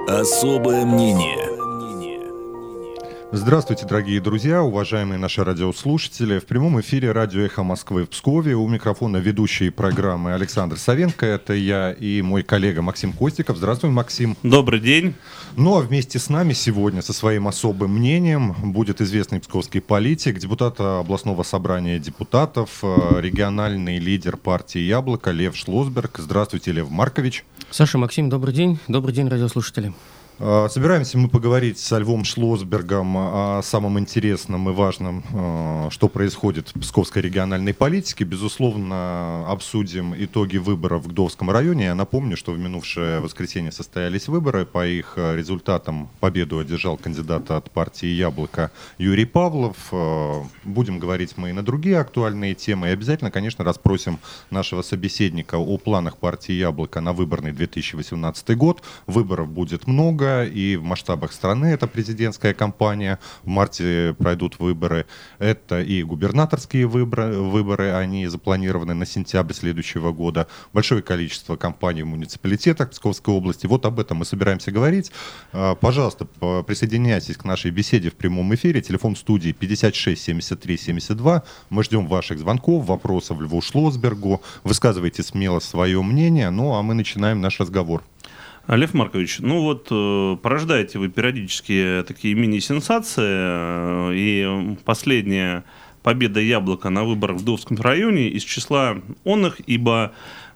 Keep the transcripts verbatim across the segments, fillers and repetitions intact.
Особое мнение. Здравствуйте, дорогие друзья, уважаемые наши радиослушатели. В прямом эфире радио «Эхо Москвы» в Пскове. У микрофона ведущий программы Александр Савенко. Это я и мой коллега Максим Костиков. Здравствуй, Максим. Добрый день. Ну а вместе с нами сегодня со своим особым мнением будет известный псковский политик, депутат областного собрания депутатов, региональный лидер партии «Яблоко» Лев Шлосберг. Здравствуйте, Лев Маркович. Саша, Максим, добрый день. Добрый день, радиослушатели. Собираемся мы поговорить со Львом Шлосбергом о самом интересном и важном, что происходит в псковской региональной политике. Безусловно, обсудим итоги выборов в Гдовском районе. Я напомню, что в минувшее воскресенье состоялись выборы. По их результатам победу одержал кандидат от партии «Яблоко» Юрий Павлов. Будем говорить мы и на другие актуальные темы. И обязательно, конечно, расспросим нашего собеседника о планах партии «Яблоко» на выборный две тысячи восемнадцатый год. Выборов будет много. И в масштабах страны это президентская кампания. В марте пройдут выборы. Это и губернаторские выборы, выборы. Они запланированы на сентябрь следующего года. Большое количество кампаний в муниципалитетах Псковской области. Вот об этом мы собираемся говорить. Пожалуйста, присоединяйтесь к нашей беседе в прямом эфире. Телефон студии пятьдесят шесть семьдесят три семьдесят два. Мы ждем ваших звонков, вопросов Льву Шлосбергу. Высказывайте смело свое мнение. Ну а мы начинаем наш разговор. Лев Маркович, ну вот э, порождаете вы периодически такие мини-сенсации, э, и последняя победа «Яблока» на выборах в Гдовском районе из числа онных, ибо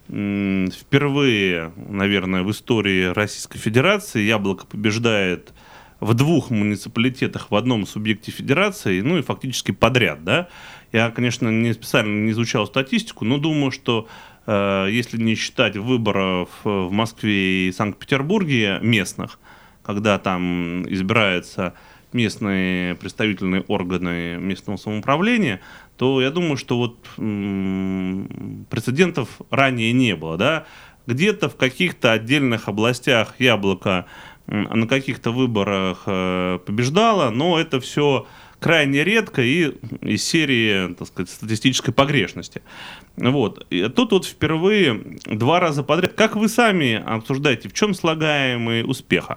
э, впервые, наверное, в истории Российской Федерации «Яблоко» побеждает в двух муниципалитетах в одном субъекте федерации, ну и фактически подряд, да. Я, конечно, не специально не изучал статистику, но думаю, что если не считать выборов в Москве и Санкт-Петербурге местных, когда там избираются местные представительные органы местного самоуправления, то я думаю, что вот м- прецедентов ранее не было, да? Где-то в каких-то отдельных областях «Яблоко» на каких-то выборах побеждало, но это все крайне редко и из серии, так сказать, статистической погрешности. Вот. И тут вот впервые два раза подряд. Как вы сами обсуждаете, в чем слагаемые успеха?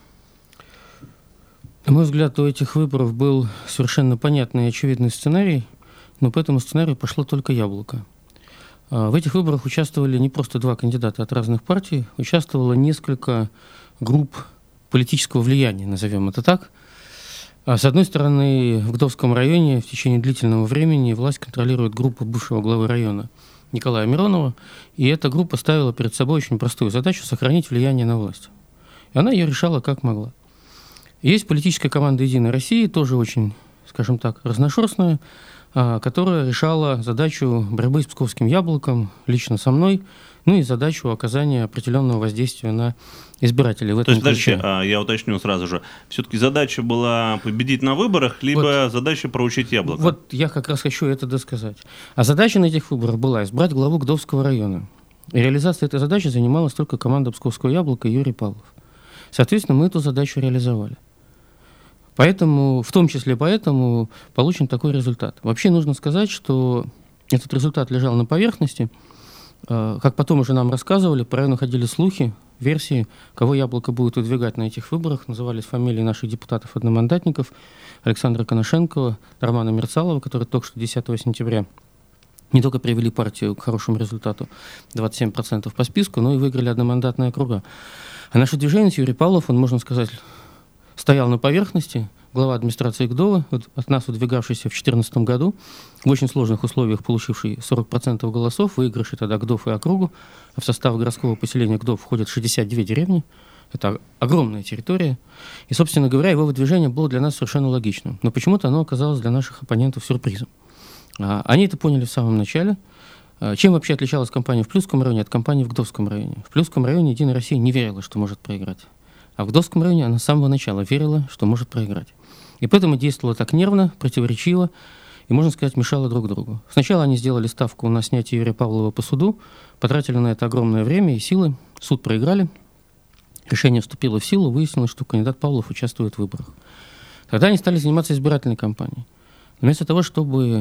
На мой взгляд, у этих выборов был совершенно понятный и очевидный сценарий, но по этому сценарию пошло только «Яблоко». В этих выборах участвовали не просто два кандидата от разных партий, участвовало несколько групп политического влияния, назовем это так. С одной стороны, в Гдовском районе в течение длительного времени власть контролирует группа бывшего главы района Николая Миронова, и эта группа ставила перед собой очень простую задачу — сохранить влияние на власть. И она ее решала как могла. Есть политическая команда «Единой России», тоже очень, скажем так, разношерстная, которая решала задачу борьбы с псковским «Яблоком» лично со мной, ну и задачу оказания определенного воздействия на избирателей в этом ключе. То есть, ключе. подожди, я уточню сразу же. Все-таки задача была победить на выборах, либо вот, задача проучить «Яблоко»? Вот я как раз хочу это досказать. А задача на этих выборах была избрать главу Гдовского района. И реализацией этой задачи занималась только команда псковского «Яблока» и Юрий Павлов. Соответственно, мы эту задачу реализовали. Поэтому, в том числе поэтому, получен такой результат. Вообще нужно сказать, что этот результат лежал на поверхности. Как потом уже нам рассказывали, по району ходили слухи, версии, кого «Яблоко» будет выдвигать на этих выборах. Назывались фамилии наших депутатов-одномандатников: Александра Коношенкова, Романа Мерцалова, которые только что десятого сентября не только привели партию к хорошему результату, двадцать семь процентов по списку, но и выиграли одномандатные округа. А наше движение с Юрий Павлов, он, можно сказать, стоял на поверхности, глава администрации Гдова, от нас выдвигавшийся в две тысячи четырнадцатом году, в очень сложных условиях получивший сорок процентов голосов, выигравший тогда Гдов и округу, а в состав городского поселения Гдов входят шестьдесят две деревни. Это огромная территория. И, собственно говоря, его выдвижение было для нас совершенно логичным. Но почему-то оно оказалось для наших оппонентов сюрпризом. Они это поняли в самом начале. Чем вообще отличалась кампания в Плюсском районе от кампании в Гдовском районе? В Плюсском районе «Единая Россия» не верила, что может проиграть. А в Гдовском районе она с самого начала верила, что может проиграть. И поэтому действовала так нервно, противоречиво и, можно сказать, мешала друг другу. Сначала они сделали ставку на снятие Юрия Павлова по суду, потратили на это огромное время и силы, суд проиграли, решение вступило в силу, выяснилось, что кандидат Павлов участвует в выборах. Тогда они стали заниматься избирательной кампанией. Вместо того, чтобы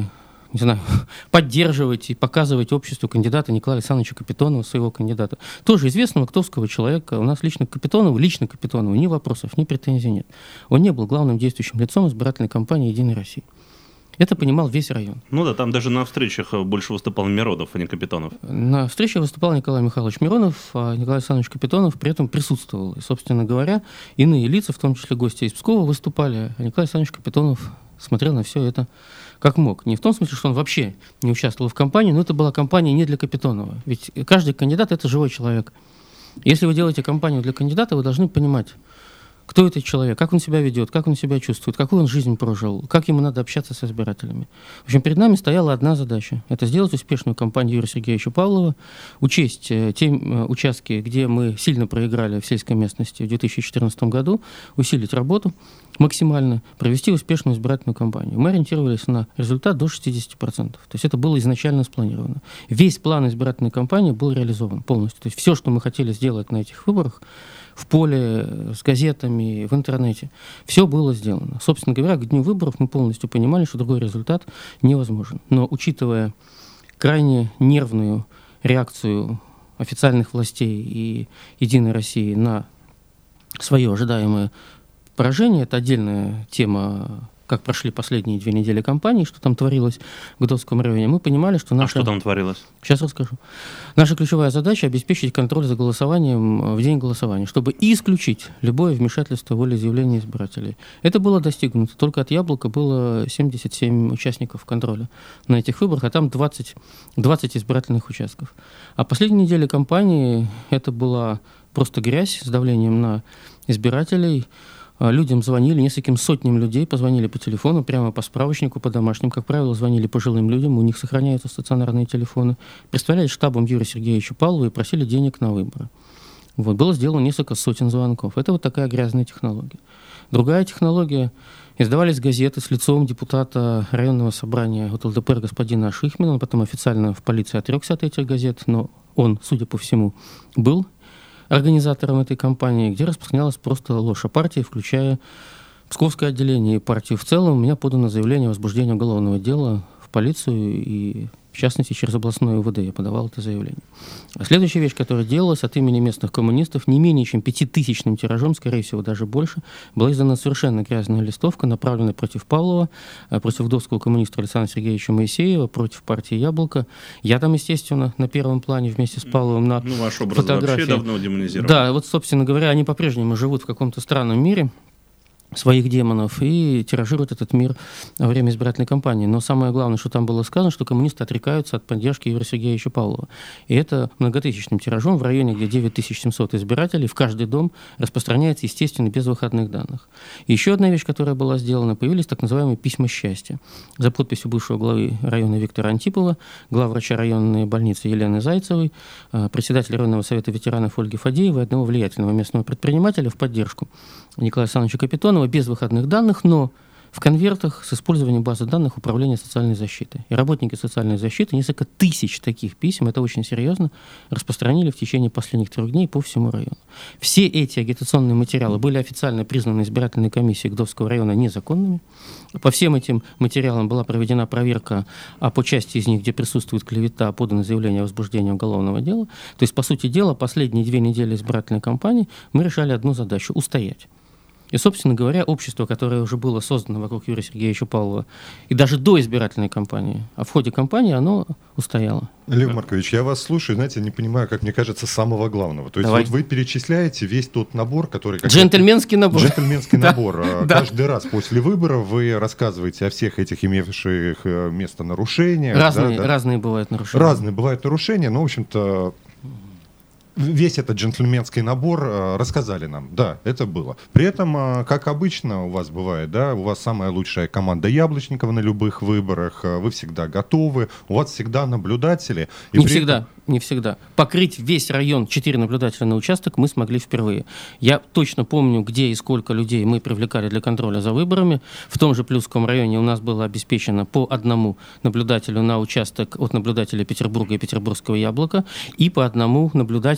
не знаю, поддерживать и показывать обществу кандидата Николая Александровича Капитонова, своего кандидата. Тоже известного ктовского человека. У нас лично к Капитонову, лично к Капитонову ни вопросов, ни претензий нет. Он не был главным действующим лицом избирательной кампании «Единой России». Это понимал весь район. Ну да, там даже на встречах больше выступал Миронов, а не Капитонов. На встрече выступал Николай Михайлович Миронов, а Николай Александрович Капитонов при этом присутствовал. И, собственно говоря, иные лица, в том числе гости из Пскова, выступали, а Николай Александрович Капитонов смотрел на все это как мог. Не в том смысле, что он вообще не участвовал в кампании, но это была кампания не для Капитонова. Ведь каждый кандидат — это живой человек. Если вы делаете кампанию для кандидата, вы должны понимать, кто этот человек, как он себя ведет, как он себя чувствует, какую он жизнь прожил, как ему надо общаться с избирателями. В общем, перед нами стояла одна задача – это сделать успешную кампанию Юрия Сергеевича Павлова, учесть э, те э, участки, где мы сильно проиграли в сельской местности в две тысячи четырнадцатом году, усилить работу максимально, провести успешную избирательную кампанию. Мы ориентировались на результат до шестидесяти процентов. То есть это было изначально спланировано. Весь план избирательной кампании был реализован полностью. То есть все, что мы хотели сделать на этих выборах, в поле, с газетами, в интернете. Все было сделано. Собственно говоря, к дню выборов мы полностью понимали, что другой результат невозможен. Но учитывая крайне нервную реакцию официальных властей и «Единой России» на свое ожидаемое поражение, это отдельная тема, как прошли последние две недели кампании, что там творилось в Гдовском районе, мы понимали, что наша... А что там творилось? Сейчас расскажу. Наша ключевая задача — обеспечить контроль за голосованием в день голосования, чтобы исключить любое вмешательство в волеизъявление избирателей. Это было достигнуто. Только от «Яблока» было семьдесят семь участников контроля на этих выборах, а там двадцать, двадцать избирательных участков. А последние недели кампании это была просто грязь с давлением на избирателей. Людям звонили, нескольким сотням людей позвонили по телефону, прямо по справочнику, по домашним. Как правило, звонили пожилым людям, у них сохраняются стационарные телефоны. Представлялись штабом Юрия Сергеевича Павлова и просили денег на выборы. Вот, было сделано несколько сотен звонков. Это вот такая грязная технология. Другая технология. Издавались газеты с лицом депутата районного собрания от эл дэ пэ эр господина Шихмина. Он потом официально в полиции отрекся от этих газет, но он, судя по всему, был организатором этой кампании, где распространялась просто ложь о партии, включая Псковское отделение и партию в целом. У меня подано заявление о возбуждении уголовного дела в полицию и, в частности, через областное у вэ дэ я подавал это заявление. А следующая вещь, которая делалась от имени местных коммунистов, не менее чем пятитысячным тиражом, скорее всего, даже больше, была издана совершенно грязная листовка, направленная против Павлова, против гдовского коммуниста Александра Сергеевича Моисеева, против партии «Яблоко». Я там, естественно, на первом плане вместе с Павловым на ну, ваш образ фотографии. Вообще давно демонизирован. Да, вот, собственно говоря, они по-прежнему живут в каком-то странном мире своих демонов и тиражируют этот мир во время избирательной кампании. Но самое главное, что там было сказано, что коммунисты отрекаются от поддержки Юрия Сергеевича Павлова. И это многотысячным тиражом в районе, где девять тысяч семьсот избирателей, в каждый дом распространяется, естественно, без выходных данных. И еще одна вещь, которая была сделана, появились так называемые письма счастья. За подписью бывшего главы района Виктора Антипова, главврача районной больницы Елены Зайцевой, председателя районного совета ветеранов Ольги Фадеевой, одного влиятельного местного предпринимателя в поддержку Николая Александровича Капитонова, без выходных данных, но в конвертах с использованием базы данных Управления социальной защиты. И работники социальной защиты несколько тысяч таких писем, это очень серьезно, распространили в течение последних трех дней по всему району. Все эти агитационные материалы были официально признаны избирательной комиссией Гдовского района незаконными. По всем этим материалам была проведена проверка, а по части из них, где присутствует клевета, подано заявление о возбуждении уголовного дела. То есть, по сути дела, последние две недели избирательной кампании мы решали одну задачу – устоять. И, собственно говоря, общество, которое уже было создано вокруг Юрия Сергеевича Павлова, и даже до избирательной кампании, а в ходе кампании оно устояло. Лев Маркович, я вас слушаю, знаете, не понимаю, как мне кажется, самого главного. То есть Давай. вот вы перечисляете весь тот набор, который... Джентльменский набор. Джентльменский набор. Да. Каждый раз после выборов вы рассказываете о всех этих имевших место нарушениях. Разные, да, да. разные бывают нарушения. Разные бывают нарушения, но, в общем-то, весь этот джентльменский набор э, рассказали нам. Да, это было. При этом, э, как обычно у вас бывает, да, у вас самая лучшая команда Яблочникова на любых выборах, э, вы всегда готовы, у вас всегда наблюдатели. И Не при всегда, этом... не всегда. Покрыть весь район, четыре наблюдателя на участок, мы смогли впервые. Я точно помню, где и сколько людей мы привлекали для контроля за выборами. В том же Плюсском районе у нас было обеспечено по одному наблюдателю на участок от наблюдателя Петербурга и Петербургского Яблока и по одному наблюдателю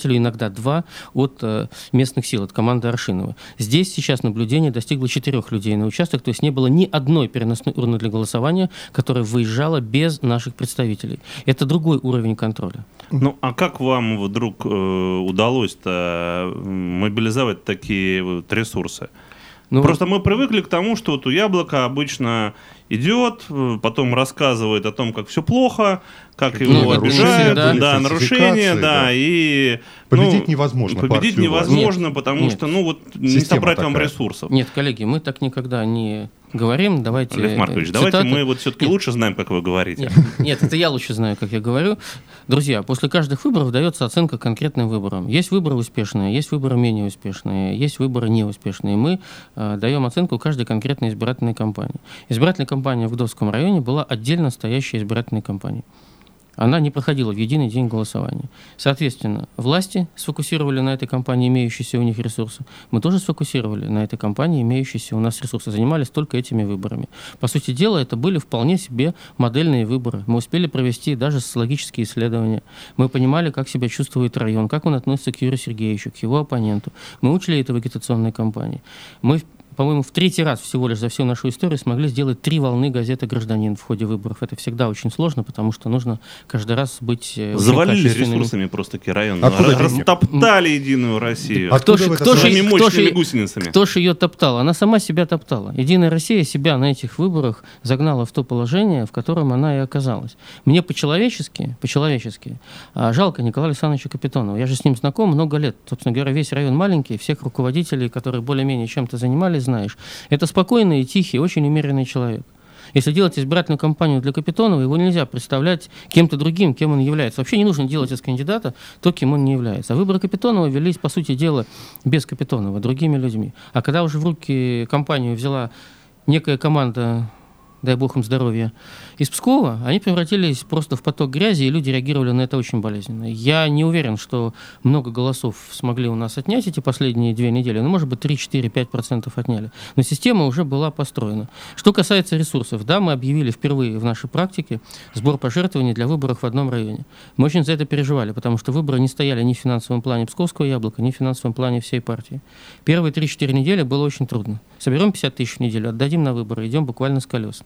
избирателю, иногда два от местных сил, от команды Аршинова. Здесь сейчас наблюдение достигло четырех людей на участок, то есть не было ни одной переносной урны для голосования, которая выезжала без наших представителей. Это другой уровень контроля. Ну, а как вам вдруг э, удалось-то мобилизовать такие вот ресурсы? Ну, Просто мы привыкли к тому, что вот у Яблока обычно идет, потом рассказывает о том, как все плохо, как его ну, обижают, да, да, нарушения, да, да, и... Победить ну, невозможно. Победить невозможно, нет, потому нет. что, ну, вот, не собрать такая. Вам ресурсов. Нет, коллеги, мы так никогда не говорим. Давайте... Лев Маркович, цитаты. Давайте мы вот все-таки нет. лучше знаем, как вы говорите. Нет, нет, это я лучше знаю, как я говорю. Друзья, после каждых выборов дается оценка конкретным выборам. Есть выборы успешные, есть выборы менее успешные, есть выборы неуспешные. Мы э, даем оценку каждой конкретной избирательной кампании. Избирательная кампания в Гдовском районе была отдельно стоящей избирательной кампанией. Она не проходила в единый день голосования. Соответственно, власти сфокусировали на этой кампании имеющиеся у них ресурсы. Мы тоже сфокусировали на этой кампании имеющиеся у нас ресурсы. Занимались только этими выборами. По сути дела, это были вполне себе модельные выборы. Мы успели провести даже социологические исследования. Мы понимали, как себя чувствует район, как он относится к Юрию Сергеевичу, к его оппоненту. Мы учили это в агитационной кампании. Мы по-моему, в третий раз всего лишь за всю нашу историю смогли сделать три волны газеты «Гражданин» в ходе выборов. Это всегда очень сложно, потому что нужно каждый раз быть... Завалили ресурсами просто-таки район. Растоптали Единую Россию. А кто же ее топтал? Она сама себя топтала. Единая Россия себя на этих выборах загнала в то положение, в котором она и оказалась. Мне по-человечески, по-человечески жалко Николая Александровича Капитонова. Я же с ним знаком много лет. Собственно говоря, весь район маленький, всех руководителей, которые более-менее чем-то занимались, знаешь. Это спокойный, тихий, очень умеренный человек. Если делать избирательную кампанию для Капитонова, его нельзя представлять кем-то другим, кем он является. Вообще не нужно делать из кандидата то, кем он не является. А выборы Капитонова велись, по сути дела, без Капитонова, другими людьми. А когда уже в руки кампанию взяла некая команда, дай бог им здоровья, из Пскова, они превратились просто в поток грязи, и люди реагировали на это очень болезненно. Я не уверен, что много голосов смогли у нас отнять эти последние две недели, ну, может быть, три, четыре, пять процентов отняли. Но система уже была построена. Что касается ресурсов, да, мы объявили впервые в нашей практике сбор пожертвований для выборов в одном районе. Мы очень за это переживали, потому что выборы не стояли ни в финансовом плане Псковского Яблока, ни в финансовом плане всей партии. Первые три-четыре недели было очень трудно. Соберем пятьдесят тысяч в неделю, отдадим на выборы, идем буквально с колес.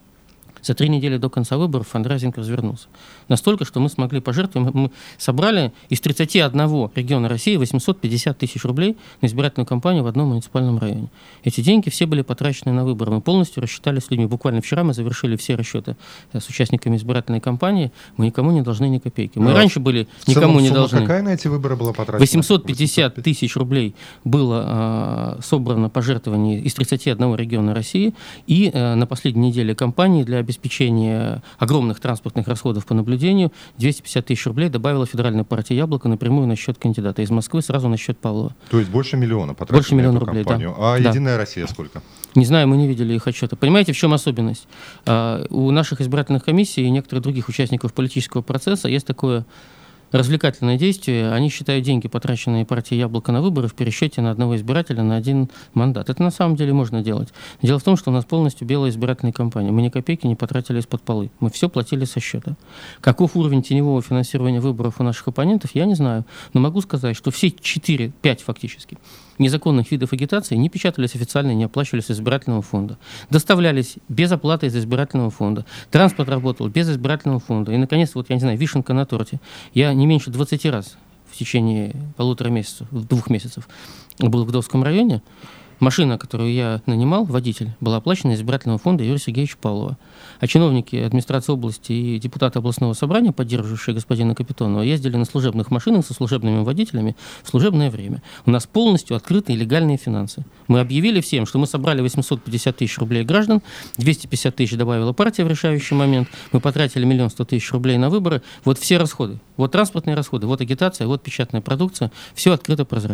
За три недели до конца выборов фандрайзинг развернулся. Настолько, что мы смогли пожертвовать. Мы собрали из тридцати одного региона России восемьсот пятьдесят тысяч рублей на избирательную кампанию в одном муниципальном районе. Эти деньги все были потрачены на выборы. Мы полностью рассчитали с людьми. Буквально вчера мы завершили все расчеты с участниками избирательной кампании. Мы никому не должны ни копейки. Мы Но раньше были никому не должны. Какая на эти выборы была потрачена? восемьсот пятьдесят тысяч рублей было э, собрано пожертвований из тридцати одного региона России. И э, на последней неделе кампании для обеспечения обеспечение огромных транспортных расходов по наблюдению двести пятьдесят тысяч рублей добавила федеральная партия «Яблоко» напрямую на счет кандидата из Москвы, сразу на счет Павлова. То есть больше миллиона потратили больше миллиона на эту рублей, кампанию. Да. А да. «Единая Россия» сколько? Не знаю, мы не видели их отчета. Понимаете, в чем особенность? Uh, у наших избирательных комиссий и некоторых других участников политического процесса есть такое развлекательное действие. Они считают деньги, потраченные партией «Яблоко» на выборы, в пересчете на одного избирателя на один мандат. Это на самом деле можно делать. Дело в том, что у нас полностью белая избирательная кампания. Мы ни копейки не потратили из-под полы. Мы все платили со счета. Каков уровень теневого финансирования выборов у наших оппонентов, я не знаю. Но могу сказать, что все четыре-пять фактически незаконных видов агитации не печатались официально и не оплачивались из избирательного фонда. Доставлялись без оплаты из избирательного фонда. Транспорт работал без избирательного фонда. И, наконец, вот, я не знаю, вишенка на торте. Я не меньше двадцати раз в течение полутора месяцев, двух месяцев был в Гдовском районе. Машина, которую я нанимал, водитель, была оплачена из избирательного фонда Юрия Сергеевича Павлова. А чиновники администрации области и депутаты областного собрания, поддерживавшие господина Капитонова, ездили на служебных машинах со служебными водителями в служебное время. У нас полностью открыты и легальные финансы. Мы объявили всем, что мы собрали восемьсот пятьдесят тысяч рублей граждан, двести пятьдесят тысяч добавила партия в решающий момент, мы потратили миллион сто тысяч рублей на выборы. Вот все расходы. Вот транспортные расходы, вот агитация, вот печатная продукция. Все открыто, прозрачно.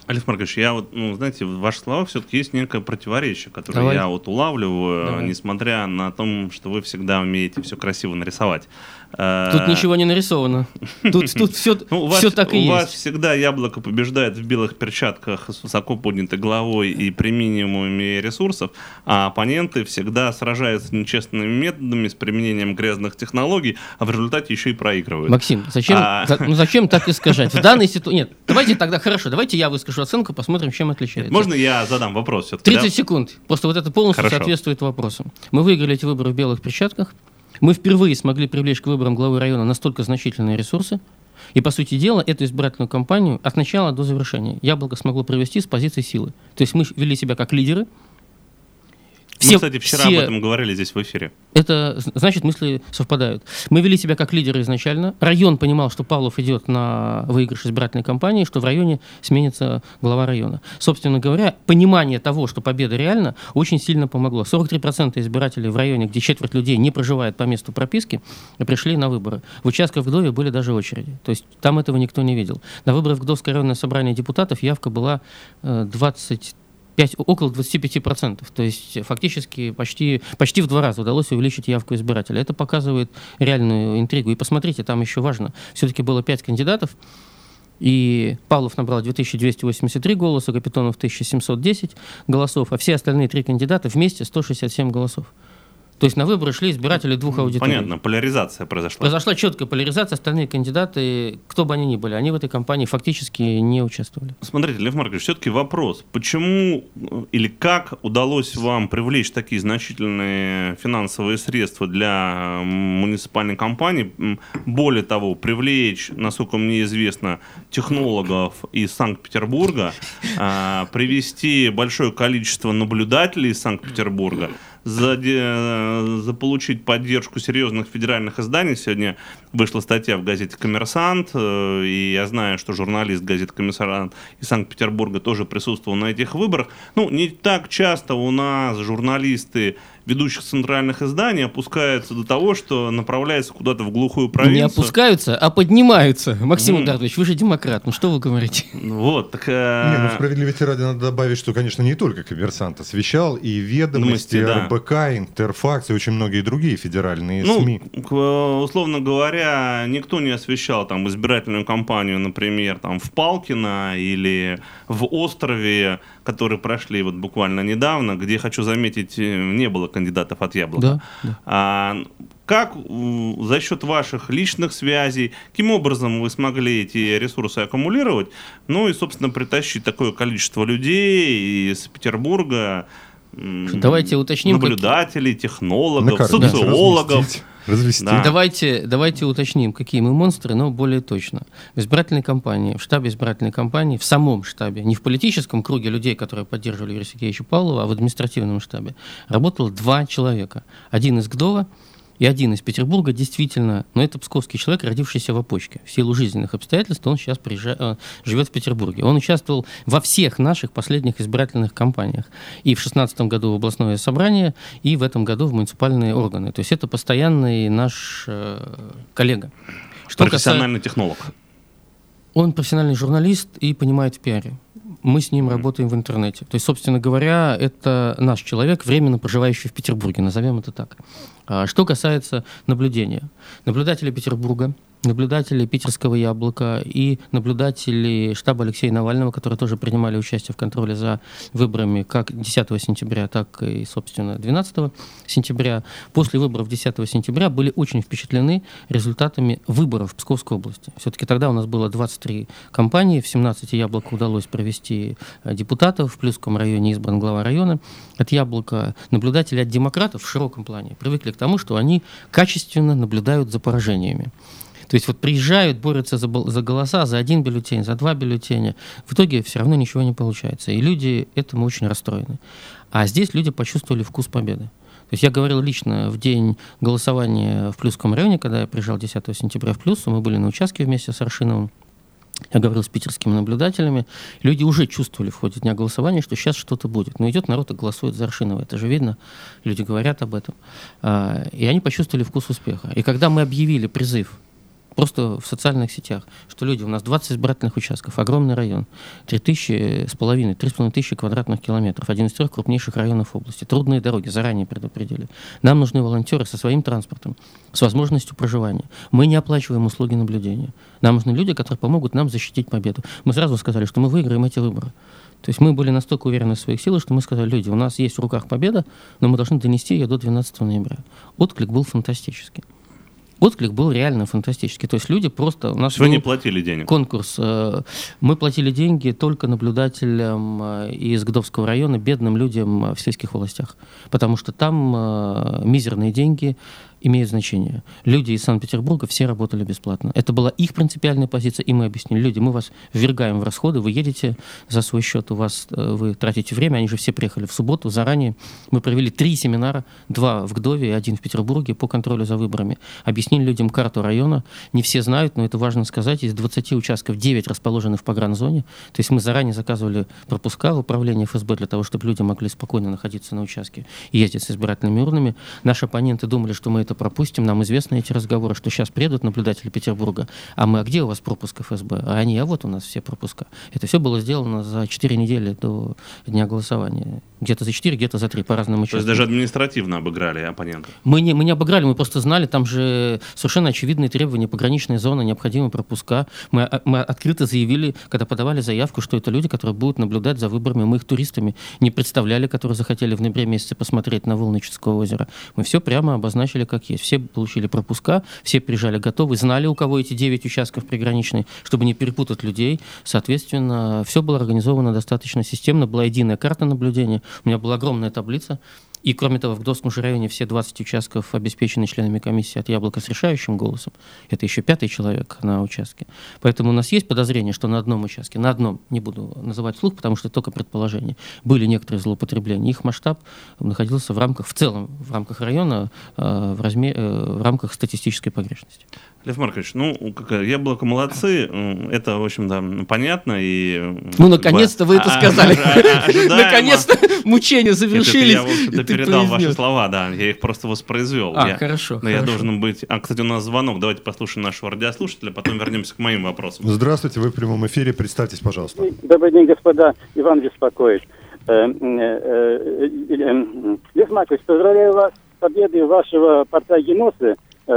Александр Маркович, я вот, ну, знаете, в ваших словах все-таки есть некое противоречие, которое Давай. я вот улавливаю, Давай. несмотря на то, что вы всегда умеете все красиво нарисовать. Тут ничего не нарисовано. Тут, тут все, ну, у вас, все так и у есть. У вас всегда яблоко побеждает в белых перчатках с высоко поднятой головой и при минимуме ресурсов, а оппоненты всегда сражаются нечестными методами с применением грязных технологий, а в результате еще и проигрывают. Максим, зачем, а... за, ну, зачем так искажать? В данной ситуации... Нет, давайте тогда, хорошо, давайте я выскажу оценку, посмотрим, чем отличается. Можно я задам вопрос? тридцать да? секунд. Просто вот это полностью Хорошо. соответствует вопросу. Мы выиграли эти выборы в белых перчатках. Мы впервые смогли привлечь к выборам главы района настолько значительные ресурсы. И, по сути дела, эту избирательную кампанию от начала до завершения Яблоко смогло провести с позиции силы. То есть мы вели себя как лидеры. Мы, кстати, вчера все... об этом говорили здесь в эфире. Это значит, мысли совпадают. Мы вели себя как лидеры изначально. Район понимал, что Павлов идет на выигрыш избирательной кампании, что в районе сменится глава района. Собственно говоря, понимание того, что победа реальна, очень сильно помогло. сорок три процента избирателей в районе, где четверть людей не проживает по месту прописки, пришли на выборы. В участках в Гдове были даже очереди. То есть там этого никто не видел. На выборах в Гдовское районное собрание депутатов явка была двадцать пять, около двадцати пяти процентов. То есть фактически почти, почти в два раза удалось увеличить явку избирателя. Это показывает реальную интригу. И посмотрите, там еще важно, все-таки было пять кандидатов, и Павлов набрал две тысячи двести восемьдесят три голоса, Капитонов тысяча семьсот десять голосов, а все остальные три кандидата вместе сто шестьдесят семь голосов. То есть на выборы шли избиратели двух аудиторий. Понятно, поляризация произошла. Произошла четкая поляризация, остальные кандидаты, кто бы они ни были, они в этой кампании фактически не участвовали. Смотрите, Лев Маркович, все-таки вопрос, почему или как удалось вам привлечь такие значительные финансовые средства для муниципальной кампании? Более того, привлечь, насколько мне известно, технологов из Санкт-Петербурга, привести большое количество наблюдателей из Санкт-Петербурга, заполучить поддержку серьезных федеральных изданий. Сегодня вышла статья в газете «Коммерсант», и я знаю, что журналист газеты «Коммерсант» из Санкт-Петербурга тоже присутствовал на этих выборах. Ну, не так часто у нас журналисты ведущих центральных изданий опускаются до того, что направляются куда-то в глухую провинцию. Не опускаются, а поднимаются. Максим mm. Эдуардович, вы же демократ, ну что вы говорите? Вот, так... А... Не, ну справедливости ради надо добавить, что, конечно, не только «Коммерсант» освещал, и «Ведомости», и эр бэ ка, «Интерфакс» и очень многие другие федеральные ну, СМИ. Условно говоря, никто не освещал там избирательную кампанию, например, там в Палкино или в Острове, которые прошли вот буквально недавно, где, хочу заметить, не было кандидатов от Яблока. Да, да. А, как за счет ваших личных связей, каким образом вы смогли эти ресурсы аккумулировать, ну и, собственно, притащить такое количество людей из Петербурга, давайте уточним, наблюдателей, как... технологов, накормить, социологов. Развестить. Развести. Да. Давайте, давайте уточним, какие мы монстры, но более точно. В избирательной кампании, в штабе избирательной кампании, в самом штабе, не в политическом круге людей, которые поддерживали Юрия Сергеевича Павлова, а в административном штабе, работало два человека. Один из Гдова и один из Петербурга, действительно, но это псковский человек, родившийся в Опочке. В силу жизненных обстоятельств он сейчас приезжает, живет в Петербурге. Он участвовал во всех наших последних избирательных кампаниях. И в шестнадцатом году в областное собрание, и в этом году в муниципальные органы. То есть это постоянный наш э, коллега. Что профессиональный касается... технолог. Он профессиональный журналист и понимает в пиаре. Мы с ним работаем в интернете. То есть, собственно говоря, это наш человек, временно проживающий в Петербурге, назовем это так. Что касается наблюдения. Наблюдатели Петербурга, наблюдатели питерского «Яблока» и наблюдатели штаба Алексея Навального, которые тоже принимали участие в контроле за выборами как десятого сентября, так и, собственно, двенадцатого сентября. После выборов десятого сентября были очень впечатлены результатами выборов в Псковской области. Все-таки тогда у нас было двадцать три кампании, в семнадцати «Яблоку» удалось провести депутатов, в Плюсском районе избран глава района. От «Яблока» наблюдатели от демократов в широком плане привыкли к тому, что они качественно наблюдают за поражениями. То есть вот приезжают, борются за, за голоса, за один бюллетень, за два бюллетеня. В итоге все равно ничего не получается. И люди этому очень расстроены. А здесь люди почувствовали вкус победы. То есть я говорил лично в день голосования в Плюсском районе, когда я приезжал десятого сентября в Плюсу, мы были на участке вместе с Аршиновым. Я говорил с питерскими наблюдателями. Люди уже чувствовали в ходе дня голосования, что сейчас что-то будет. Но идет народ и голосует за Аршинова. Это же видно. Люди говорят об этом. И они почувствовали вкус успеха. И когда мы объявили призыв просто в социальных сетях, что люди, у нас двадцать избирательных участков, огромный район, три тысячи с половиной, три с половиной тысячи квадратных километров, один из трех крупнейших районов области, трудные дороги, заранее предупредили. Нам нужны волонтеры со своим транспортом, с возможностью проживания. Мы не оплачиваем услуги наблюдения. Нам нужны люди, которые помогут нам защитить победу. Мы сразу сказали, что мы выиграем эти выборы. То есть мы были настолько уверены в своих силах, что мы сказали: люди, у нас есть в руках победа, но мы должны донести ее до двенадцатого ноября. Отклик был фантастический. Отклик был реально фантастический. То есть люди просто... У нас Вы не платили денег? Конкурс. Мы платили деньги только наблюдателям из Гдовского района, бедным людям в сельских властях. Потому что там мизерные деньги имеют значение. Люди из Санкт-Петербурга все работали бесплатно. Это была их принципиальная позиция, и мы объяснили: люди, мы вас ввергаем в расходы, вы едете за свой счет, у вас, вы тратите время, они же все приехали в субботу заранее. Мы провели три семинара, два в Гдове и один в Петербурге по контролю за выборами. Объяснили людям карту района. Не все знают, но это важно сказать. Из двадцати участков девять расположены в погранзоне. То есть мы заранее заказывали пропуска в управлении эф эс бэ для того, чтобы люди могли спокойно находиться на участке и ездить с избирательными урнами. Наши оппоненты думали, что мы это пропустим. Нам известны эти разговоры, что сейчас приедут наблюдатели Петербурга, а мы: а где у вас пропуск эф эс бэ? А они: а вот у нас все пропуска. Это все было сделано за четыре недели до дня голосования. Где-то за четыре, где-то за три, по разным участкам. То есть даже административно обыграли оппонента? Мы не, мы не обыграли, мы просто знали, там же совершенно очевидные требования: пограничная зона, необходимые пропуска. Мы, мы открыто заявили, когда подавали заявку, что это люди, которые будут наблюдать за выборами. Мы их туристами не представляли, которые захотели в ноябре месяце посмотреть на волны Чудского озера. Мы все прямо обозначили как есть. Все получили пропуска, все приезжали готовы, знали, у кого эти девять участков приграничные, чтобы не перепутать людей. Соответственно, все было организовано достаточно системно, была единая карта наблюдения, у меня была огромная таблица. И, кроме того, в Гдовском же районе все двадцать участков обеспечены членами комиссии от «Яблока» с решающим голосом. Это еще пятый человек на участке. Поэтому у нас есть подозрение, что на одном участке, на одном, не буду называть вслух, потому что это только предположение, были некоторые злоупотребления. Их масштаб находился в рамках, в целом, в рамках района, в, размер, в рамках статистической погрешности. Лев Маркович, ну, «Яблоко» молодцы, это, в общем-то, понятно. И, ну, наконец-то вы это сказали. Наконец-то мучения завершились. Я, в общем-то, передал ваши слова, да, я их просто воспроизвел. А, хорошо. Но я должен быть... А, кстати, у нас звонок, давайте послушаем нашего радиослушателя, потом вернемся к моим вопросам. Здравствуйте, вы в прямом эфире, представьтесь, пожалуйста. Добрый день, господа, Иван беспокоит. Лев Маркович, поздравляю вас с победой вашего партагеноса.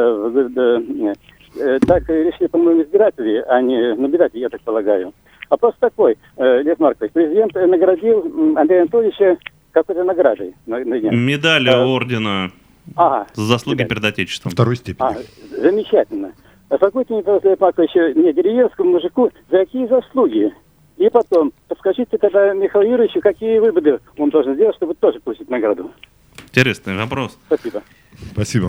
Так решили, по-моему, избиратели, а не наблюдатели, я так полагаю. Вопрос такой, Лев Маркович, президент наградил Андрея Анатольевича какой-то наградой. Медаль а, ордена ага, за заслуги медаль. Перед Отечеством. Второй степени. А, замечательно. Позвольте мне, Лев Маркович, мне, деревенскому мужику, за какие заслуги? И потом, подскажите тогда Михаилу Юрьевичу, какие выводы он должен сделать, чтобы тоже получить награду? Интересный вопрос. Спасибо. Спасибо.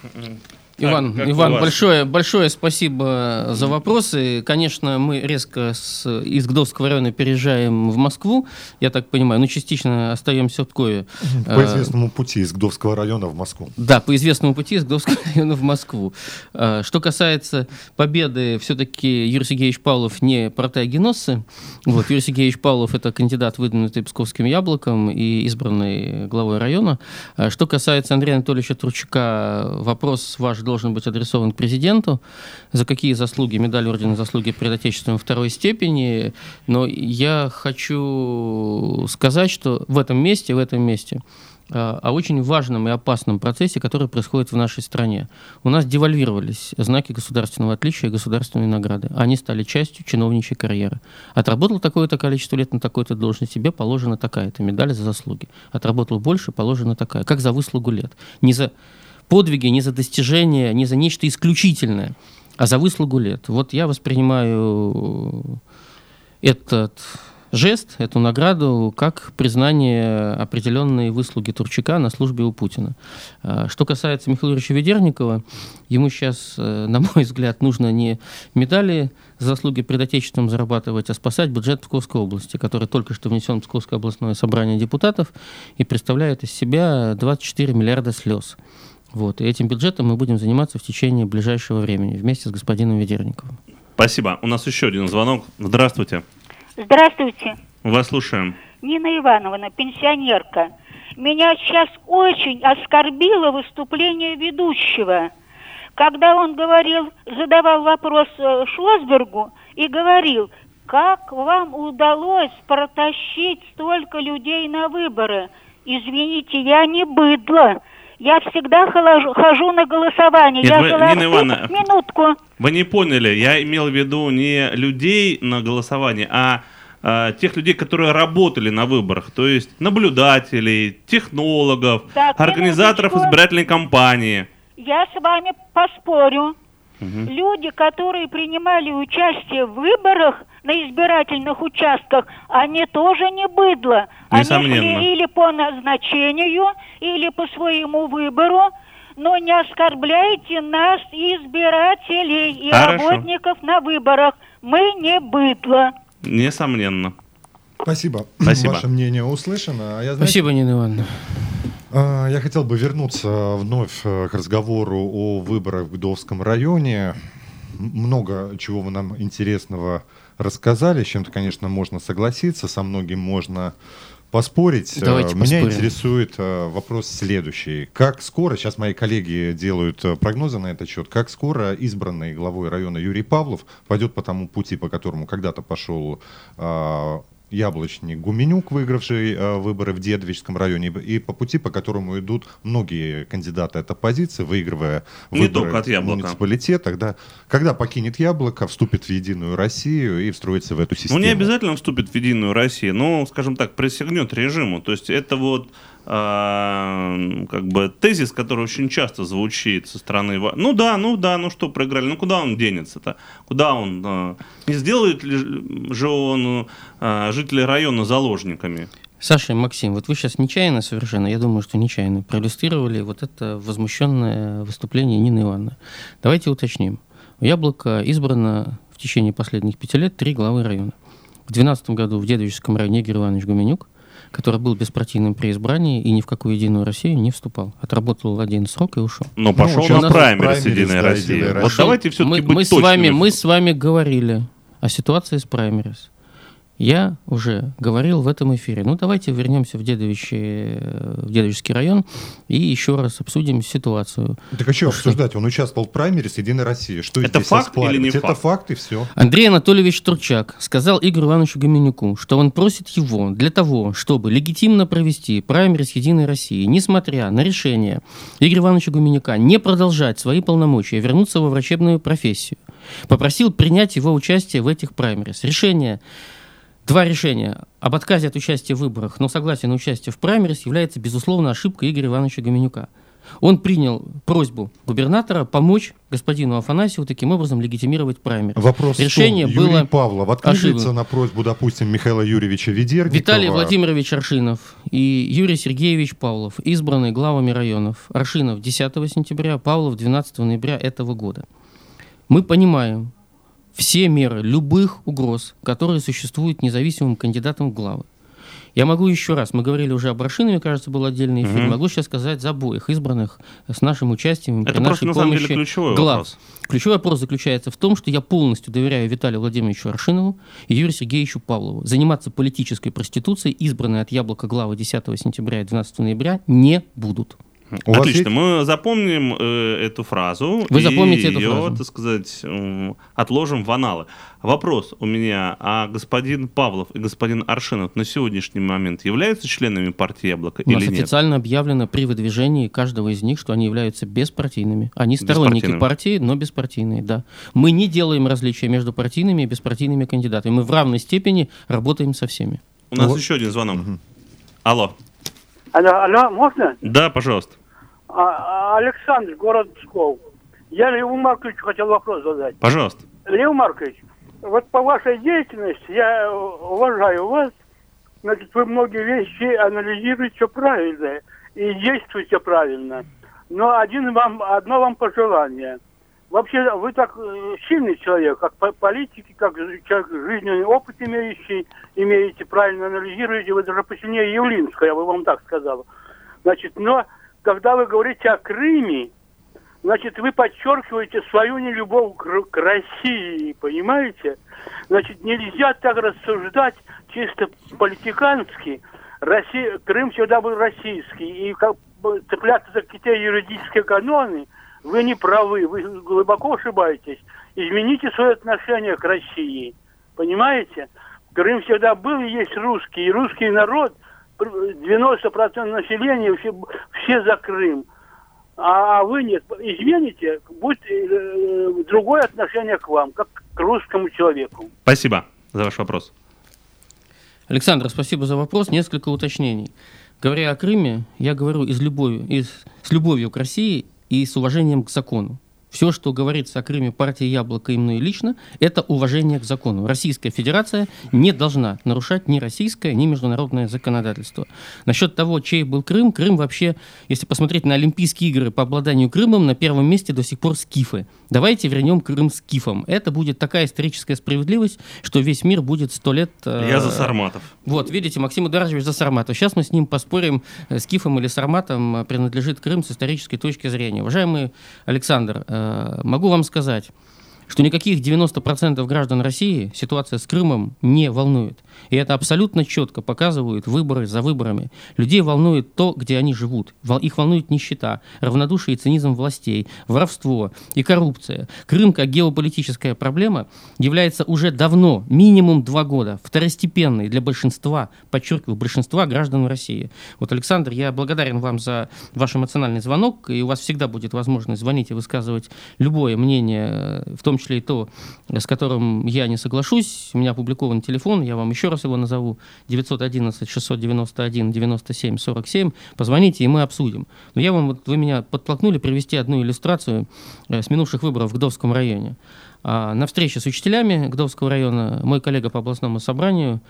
Иван, как, как Иван большое, большое спасибо за вопросы. Конечно, мы резко с, из Гдовского района переезжаем в Москву, я так понимаю, но частично остаемся в Пскове. По известному пути из Гдовского района в Москву. Да, по известному пути из Гдовского района в Москву. Что касается победы, все-таки Юрий Сергеевич Павлов не протеогеносцы. Вот, Юрий Сергеевич Павлов — это кандидат, выдвинутый Псковским яблоком и избранный главой района. Что касается Андрея Анатольевича Турчака, вопрос ваш должен быть адресован к президенту. За какие заслуги? Медаль ордена заслуги перед Отечеством второй степени. Но я хочу сказать, что в этом месте, в этом месте о очень важном и опасном процессе, который происходит в нашей стране. У нас девальвировались знаки государственного отличия и государственные награды. Они стали частью чиновничьей карьеры. Отработал такое-то количество лет на такой-то должности, тебе положена такая-то медаль за заслуги. Отработал больше, положена такая. Как за выслугу лет. Не за подвиги, не за достижения, не за нечто исключительное, а за выслугу лет. Вот я воспринимаю этот жест, эту награду, как признание определенной выслуги Турчака на службе у Путина. Что касается Михаила Юрьевича Ведерникова, ему сейчас, на мой взгляд, нужно не медали за заслуги перед Отечеством зарабатывать, а спасать бюджет Псковской области, который только что внесен в Псковское областное собрание депутатов и представляет из себя двадцать четыре миллиарда слез. Вот. И этим бюджетом мы будем заниматься в течение ближайшего времени вместе с господином Ведерниковым. Спасибо. У нас еще один звонок. Здравствуйте. Здравствуйте. Вас слушаем. Нина Ивановна, пенсионерка. Меня сейчас очень оскорбило выступление ведущего. когда он говорил, задавал вопрос э, Шлосбергу и говорил, как вам удалось протащить столько людей на выборы? Извините, я не быдло. Я всегда хожу, хожу на голосование. Нет, я вы, жила... Нина Ивановна, Минутку. Вы не поняли, я имел в виду не людей на голосование, а э, тех людей, которые работали на выборах, то есть наблюдателей, технологов, Так, организаторов минуточку. избирательной кампании. Я с вами поспорю. Угу. Люди, которые принимали участие в выборах на избирательных участках, они тоже не быдло. Несомненно. Они шли или по назначению, или по своему выбору. Но не оскорбляйте нас, избирателей и Хорошо. работников на выборах. Мы не быдло. Несомненно. Спасибо. Спасибо. Ваше мнение услышано. А я, знаете, Спасибо, Нина Ивановна. а, я хотел бы вернуться вновь э, к разговору о выборах в Гдовском районе. М- Много чего вы нам интересного рассказали. С чем-то, конечно, можно согласиться, со многим можно поспорить. Давайте Э, Меня поспорим. интересует э, вопрос следующий. Как скоро, сейчас мои коллеги делают э, прогнозы на этот счет, как скоро избранный главой района Юрий Павлов пойдет по тому пути, по которому когда-то пошел э, Яблочник Гуменюк, выигравший э, выборы в Дедовичском районе, и по пути, по которому идут многие кандидаты от оппозиции, выигрывая Не выборы только от в Яблока. муниципалитетах. Да. Когда покинет Яблоко, вступит в Единую Россию и встроится в эту систему. Ну, не обязательно вступит в Единую Россию, но, скажем так, присягнет режиму. То есть это вот э, как бы тезис, который очень часто звучит со стороны... ва- Ну да, ну да, ну что, проиграли, ну куда он денется-то? Куда он... э, не сделает ли же он э, жителей района заложниками? Саша и Максим, вот вы сейчас нечаянно совершенно, я думаю, что нечаянно, проиллюстрировали вот это возмущенное выступление Нины Ивановны. Давайте уточним. У Яблока избрано в течение последних пяти лет три главы района. В две тысячи двенадцатом году в Дедовичском районе Игорь Иванович Гуменюк, который был беспартийным при избрании и ни в какую Единую Россию не вступал. Отработал один срок и ушел. Но пошел участвовал на в праймерис праймерис, Единой да, России. Единой Вот России. давайте все-таки мы, быть мы с точными. вами, мы с вами говорили о ситуации с праймерис. Я уже говорил в этом эфире. Ну, давайте вернемся в, Дедовичи, в Дедовичский район и еще раз обсудим ситуацию. Так а что Что? обсуждать? Он участвовал в праймерис Единой России. Что Это здесь факт оспаривать? или не Это факт? факт и все. Андрей Анатольевич Турчак сказал Игорю Ивановичу Гуменюку, что он просит его для того, чтобы легитимно провести праймерис Единой России, несмотря на решение Игоря Ивановича Гуменюка не продолжать свои полномочия, вернуться во врачебную профессию. Попросил принять его участие в этих праймерис. Решение Два решения об отказе от участия в выборах, но согласие на участие в праймерис является, безусловно, ошибкой Игоря Ивановича Гуменюка. Он принял просьбу губернатора помочь господину Афанасьеву таким образом легитимировать праймерис. Вопрос Решение в том, Юрий было Павлов откликнется ошибкой. на просьбу, допустим, Михаила Юрьевича Ведерникова. Виталий Владимирович Аршинов и Юрий Сергеевич Павлов избраны главами районов. Аршинов десятого сентября, Павлов двенадцатого ноября этого года. Мы понимаем все меры любых угроз, которые существуют независимым кандидатом в главы. Я могу еще раз, мы говорили уже об Аршинове, кажется, был отдельный эфир, Мгм. могу сейчас сказать за обоих избранных с нашим участием, Это при просто, нашей на самом помощи деле, ключевой глав. вопрос. Ключевой вопрос заключается в том, что я полностью доверяю Виталию Владимировичу Аршинову и Юрию Сергеевичу Павлову. Заниматься политической проституцией избранные от Яблока главы десятого сентября и двенадцатого ноября не будут. У вас Отлично, есть- мы запомним э, эту фразу. Вы и запомните эту ее, фразу. так сказать, м, отложим в аналы. Вопрос у меня: а господин Павлов и господин Аршинов на сегодняшний момент являются членами партии «Яблоко» У нас или нет? официально объявлено при выдвижении каждого из них, что они являются беспартийными. Они сторонники Беспартийными. партии, но беспартийные, да. Мы не делаем различия между партийными и беспартийными кандидатами. Мы в равной степени работаем со всеми. У нас Вот. еще один звонок. Алло. Алло, алло, можно? Да, пожалуйста. А, Александр, город Псков. Я Леву Марковичу хотел вопрос задать. Пожалуйста. Лев Маркович, вот по вашей деятельности я уважаю вас. Значит, вы многие вещи анализируете правильно и действуете правильно. Но один вам, одно вам пожелание. Вообще, вы так э, сильный человек, как по- политик, как человек жизненный опыт имеющий, имеете, правильно анализируете, вы даже посильнее Явлинского, я бы вам так сказал. Значит, но когда вы говорите о Крыме, значит, вы подчеркиваете свою нелюбовь к, к России, понимаете? Значит, нельзя так рассуждать чисто политикански. Россия, Крым всегда был российский, и как бы цепляться за какие-то юридические каноны, вы не правы, вы глубоко ошибаетесь. Измените свое отношение к России. Понимаете? Крым всегда был и есть русский. И русский народ, девяносто процентов населения, все, все за Крым. А вы нет. Измените, будет э, другое отношение к вам, как к русскому человеку. Спасибо за ваш вопрос. Александр, спасибо за вопрос. Несколько уточнений. Говоря о Крыме, я говорю из любовью, из, с любовью к России и с уважением к закону. Все, что говорится о Крыме партии «Яблоко» и мной лично, это уважение к закону. Российская Федерация не должна нарушать ни российское, ни международное законодательство. Насчет того, чей был Крым, Крым вообще, если посмотреть на Олимпийские игры по обладанию Крымом, на первом месте до сих пор скифы. Давайте вернем Крым скифам. Это будет такая историческая справедливость, что весь мир будет сто лет... Э, Я за Сарматов. Вот, видите, Максим Эдуардович за Сарматов. Сейчас мы с ним поспорим, скифам или Сарматам принадлежит Крым с исторической точки зрения. Уважаемый Александр, могу вам сказать, что никаких девяносто процентов граждан России ситуация с Крымом не волнует. И это абсолютно четко показывают выборы за выборами. Людей волнует то, где они живут. Их волнует нищета, равнодушие и цинизм властей, воровство и коррупция. Крым, как геополитическая проблема, является уже давно, минимум два года, второстепенной для большинства, подчеркиваю, большинства граждан России. Вот, Александр, я благодарен вам за ваш эмоциональный звонок, и у вас всегда будет возможность звонить и высказывать любое мнение, в том числе и то, с которым я не соглашусь. У меня опубликован телефон, я вам еще раз его назову, девятьсот одиннадцать шестьсот девяносто один девяносто семь сорок семь. Позвоните, и мы обсудим. Но я вам, вот вы меня подтолкнули привести одну иллюстрацию с минувших выборов в Гдовском районе. На встрече с учителями Гдовского района мой коллега по областному собранию,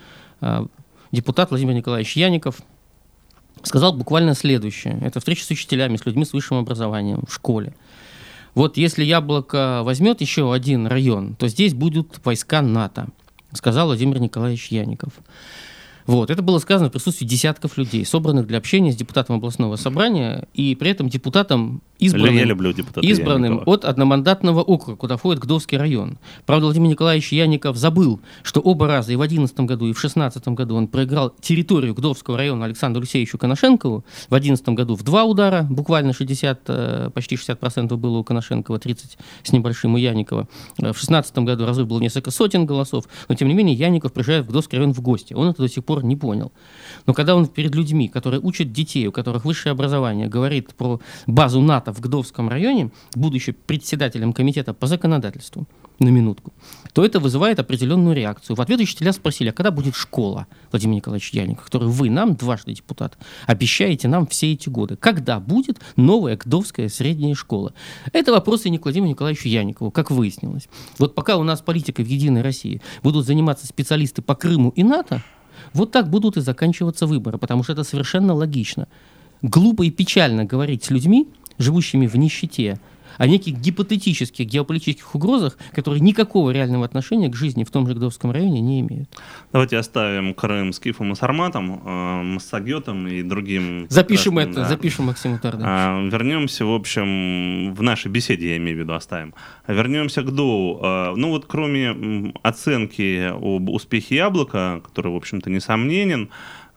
депутат Владимир Николаевич Яников, сказал буквально следующее. Это встреча с учителями, с людьми с высшим образованием в школе. Вот если Яблоко возьмет еще один район, то здесь будут войска НАТО, сказал Владимир Николаевич Яников. Вот. Это было сказано в присутствии десятков людей, собранных для общения с депутатом областного собрания, и при этом депутатом избранным, Я люблю депутата избранным Яникова. от одномандатного округа, куда входит Гдовский район. Правда, Владимир Николаевич Яников забыл, что оба раза, и в две тысячи одиннадцатом году, и в две тысячи шестнадцатом году он проиграл территорию Гдовского района Александру Алексеевичу Коношенкову. В две тысячи одиннадцатом году в два удара, буквально шестьдесят, почти шестьдесят процентов было у Коношенкова, тридцать с небольшим у Яникова. В две тысячи шестнадцатом году разрыв был несколько сотен голосов, но тем не менее Яников приезжает в Гдовский район в гости. Он это до сих пор не понял. Но когда он перед людьми, которые учат детей, у которых высшее образование, говорит про базу НАТО в Гдовском районе, будучи председателем комитета по законодательству, на минутку, то это вызывает определенную реакцию. В ответ учителя спросили, а когда будет школа, Владимир Николаевич Яников, который вы нам, дважды депутат, обещаете нам все эти годы? Когда будет новая Гдовская средняя школа? Это вопросы не к Владимиру Николаевичу Яникову, как выяснилось. Вот пока у нас политикой в «Единой России» будут заниматься специалисты по Крыму и НАТО, вот так будут и заканчиваться выборы, потому что это совершенно логично. Глупо и печально говорить с людьми, живущими в нищете, о неких гипотетических геополитических угрозах, которые никакого реального отношения к жизни в том же Гдовском районе не имеют. Давайте оставим Крым скифом и Сарматом, э, Массагетом и другим... Запишем это, да. запишем, Максим Эдуардович. А, вернемся, в общем, в нашей беседе, я имею в виду, оставим. Вернемся к ДОУ. А, ну вот кроме оценки об успехе Яблока, который, в общем-то, несомненен,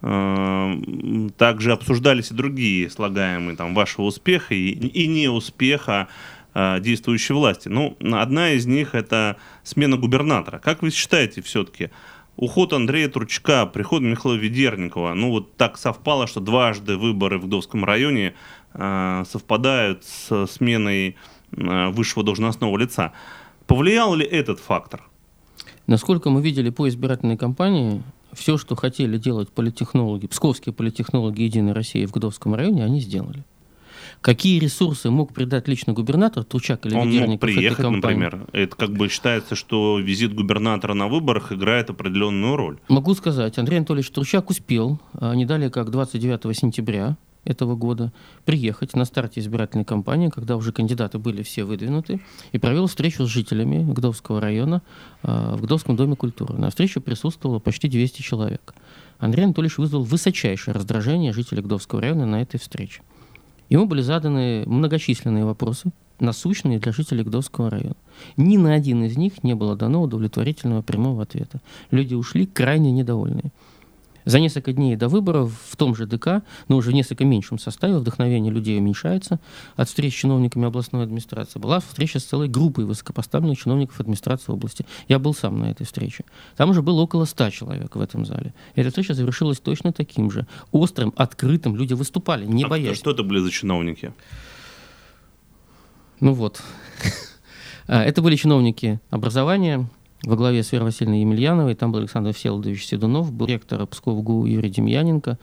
также обсуждались и другие слагаемые там, вашего успеха и, и неуспеха э, действующей власти. Ну, одна из них — это смена губернатора. Как вы считаете, все-таки уход Андрея Турчака, приход Михаила Ведерникова, ну вот так совпало, что дважды выборы в Гдовском районе э, совпадают с сменой э, высшего должностного лица. Повлиял ли этот фактор? Насколько мы видели по избирательной кампании, все, что хотели делать политтехнологи, псковские политтехнологи «Единой России» в Гдовском районе, они сделали. Какие ресурсы мог придать лично губернатор Турчак или Он Ведерников мог приехать, этой кампании? например. Это как бы считается, что визит губернатора на выборах играет определенную роль. Могу сказать, Андрей Анатольевич Турчак успел, не далее как двадцать девятого сентября этого года, приехать на старте избирательной кампании, когда уже кандидаты были все выдвинуты, и провел встречу с жителями Гдовского района э, в Гдовском доме культуры. На встрече присутствовало почти двести человек. Андрей Анатольевич вызвал высочайшее раздражение жителей Гдовского района на этой встрече. Ему были заданы многочисленные вопросы, насущные для жителей Гдовского района. Ни на один из них не было дано удовлетворительного прямого ответа. Люди ушли крайне недовольные. За несколько дней до выборов в том же ДК, но уже в несколько меньшем составе, вдохновение людей уменьшается от встреч с чиновниками областной администрации. Была встреча с целой группой высокопоставленных чиновников администрации области. Я был сам на этой встрече. Там уже было около ста человек в этом зале. Эта встреча завершилась точно таким же. Острым, открытым. Люди выступали, не а боясь. Что это были за чиновники? Ну вот. Это были чиновники образования, во главе с Верой Васильевной Емельяновой. Там был Александр Всеволодович Седунов, был директор Псков-ГУ Юрий Демьяненко,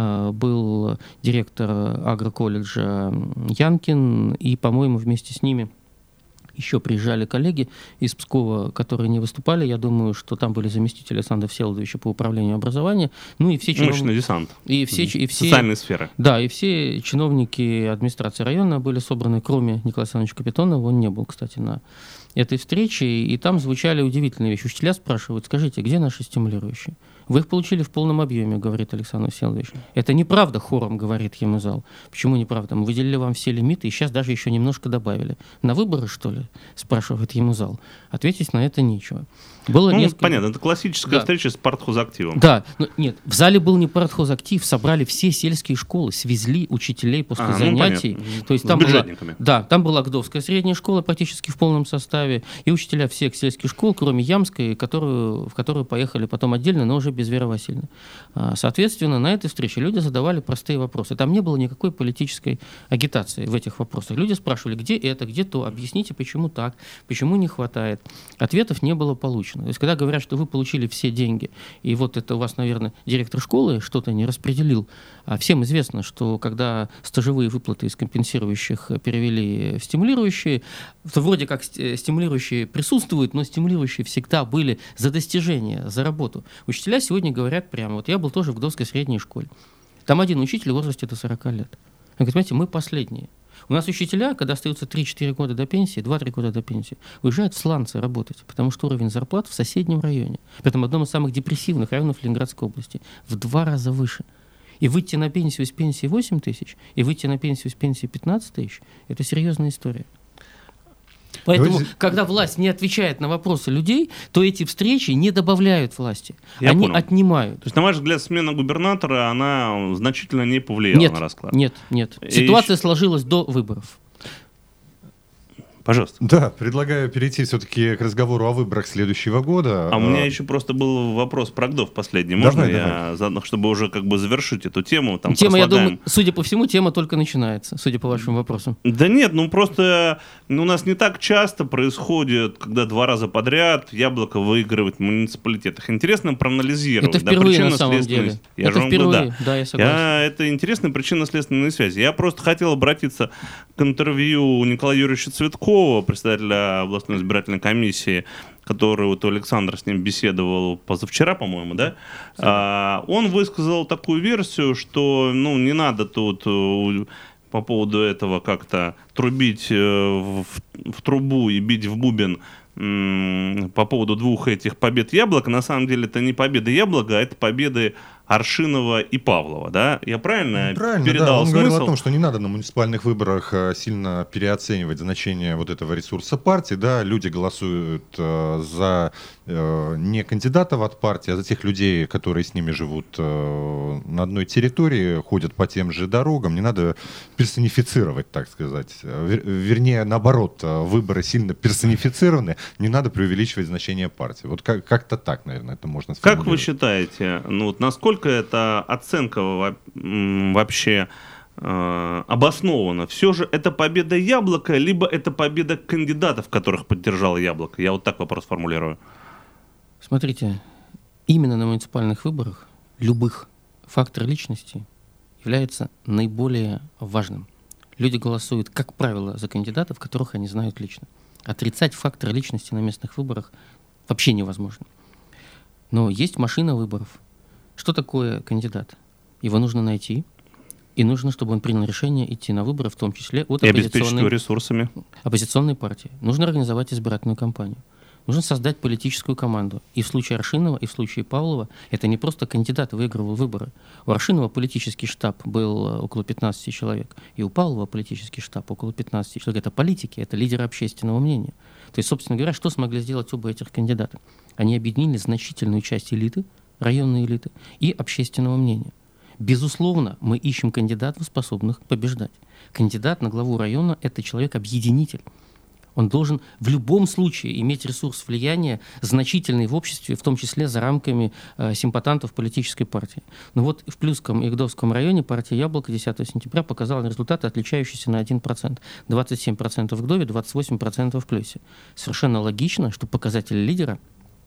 был директор агроколледжа Янкин, и, по-моему, вместе с ними еще приезжали коллеги из Пскова, которые не выступали. Я думаю, что там были заместители Александра Всеволодовича по управлению образования. Ну и все чиновники... Мощный десант. И все, и все, социальные сферы. Да, и все чиновники администрации района были собраны, кроме Николая Александровича Капитонова. Он не был, кстати, на этой встрече. И там звучали удивительные вещи. Учителя спрашивают: скажите, где наши стимулирующие? Вы их получили в полном объеме, говорит Александр Всеволодович. Это неправда, хором говорит ему зал. Почему неправда? Мы выделили вам все лимиты и сейчас даже еще немножко добавили. На выборы, что ли? Спрашивает ему зал. Ответить на это нечего. Было ну, несколько... понятно, это классическая да. встреча с партхозактивом. Да, но нет, в зале был не партхозактив, собрали все сельские школы, свезли учителей после а, занятий. Ну, То есть с там была, бюджетниками. да, там была Гдовская средняя школа практически в полном составе, и учителя всех сельских школ, кроме Ямской, которую, в которую поехали потом отдельно, но уже без Веры Васильевны. Соответственно, на этой встрече люди задавали простые вопросы. Там не было никакой политической агитации в этих вопросах. Люди спрашивали, где это, где то, объясните, почему так, почему не хватает. Ответов не было получено. То есть, когда говорят, что вы получили все деньги, и вот это у вас, наверное, директор школы что-то не распределил, а всем известно, что когда стажевые выплаты из компенсирующих перевели в стимулирующие, то вроде как стимулирующие присутствуют, но стимулирующие всегда были за достижения, за работу. Учителя сегодня говорят прямо. Вот я был тоже в Гдовской средней школе. Там один учитель в возрасте до сорока лет. Он говорит: понимаете, мы последние. У нас учителя, когда остаются три-четыре года до пенсии, два-три года до пенсии, уезжают в Сланцы работать, потому что уровень зарплат в соседнем районе, при этом одном из самых депрессивных районов Ленинградской области, в два раза выше. И выйти на пенсию с пенсии восемь тысяч, и выйти на пенсию с пенсии пятнадцать тысяч – это серьезная история. Поэтому, Давайте... когда власть не отвечает на вопросы людей, то эти встречи не добавляют власти. Я Они понял. отнимают. То есть, на ваш взгляд, смена губернатора, она значительно не повлияла нет, на расклад? Нет, нет. Ситуация еще... сложилась до выборов. Пожалуйста. Да, предлагаю перейти все-таки к разговору о выборах следующего года. А у меня еще просто был вопрос про Гдов последний. Можно давай, я, давай. чтобы уже как бы завершить эту тему? Там тема, прослагаем... я думаю, судя по всему, тема только начинается, судя по вашим вопросам. Да нет, ну просто ну, у нас не так часто происходит, когда два раза подряд Яблоко выигрывает в муниципалитетах. Интересно проанализировать. Это впервые да, на самом деле. Я это впервые, говорю, да. да, я согласен. Я, это интересная причинно-следственная связь. Я просто хотел обратиться к интервью Николая Юрьевича Цветкова, председателя областной избирательной комиссии, который вот Александр с ним беседовал позавчера, по-моему, да? А, он высказал такую версию, что ну, не надо тут по поводу этого как-то трубить в, в трубу и бить в бубен м- по поводу двух этих побед Яблока. На самом деле это не победа Яблока, а это победы Аршинова и Павлова, да? Я правильно, правильно передал да. Он смысл? говорил о том, что не надо на муниципальных выборах сильно переоценивать значение вот этого ресурса партии, да, люди голосуют э, за э, не кандидатов от партии, а за тех людей, которые с ними живут э, на одной территории, ходят по тем же дорогам, не надо персонифицировать, так сказать, Вер, вернее, наоборот, выборы сильно персонифицированы, не надо преувеличивать значение партии. Вот как- как-то так, наверное, это можно сказать. Как вы считаете, ну вот насколько эта оценка вообще э, обоснована? Все же это победа Яблока, либо это победа кандидатов, которых поддержало Яблоко? Я вот так вопрос формулирую. Смотрите, именно на муниципальных выборах любых фактор личности является наиболее важным. Люди голосуют, как правило, за кандидатов, которых они знают лично. Отрицать фактор личности на местных выборах вообще невозможно. Но есть машина выборов. Что такое кандидат? Его нужно найти, и нужно, чтобы он принял решение идти на выборы, в том числе от оппозиционной, ресурсами. оппозиционной партии. Нужно организовать избирательную кампанию. Нужно создать политическую команду. И в случае Аршинова, и в случае Павлова это не просто кандидат выигрывал выборы. У Аршинова политический штаб был около пятнадцати человек, и у Павлова политический штаб около пятнадцати человек. Это политики, это лидеры общественного мнения. То есть, собственно говоря, что смогли сделать оба этих кандидата? Они объединили значительную часть элиты районной элиты и общественного мнения. Безусловно, мы ищем кандидатов, способных побеждать. Кандидат на главу района – это человек-объединитель. Он должен в любом случае иметь ресурс влияния, значительный в обществе, в том числе за рамками э, симпатантов политической партии. Но вот в Плюсском и Гдовском районе партия «Яблоко» десятого сентября показала результаты, отличающиеся на один процент. двадцать семь процентов в Гдове, двадцать восемь процентов в Плюсе. Совершенно логично, что показатель лидера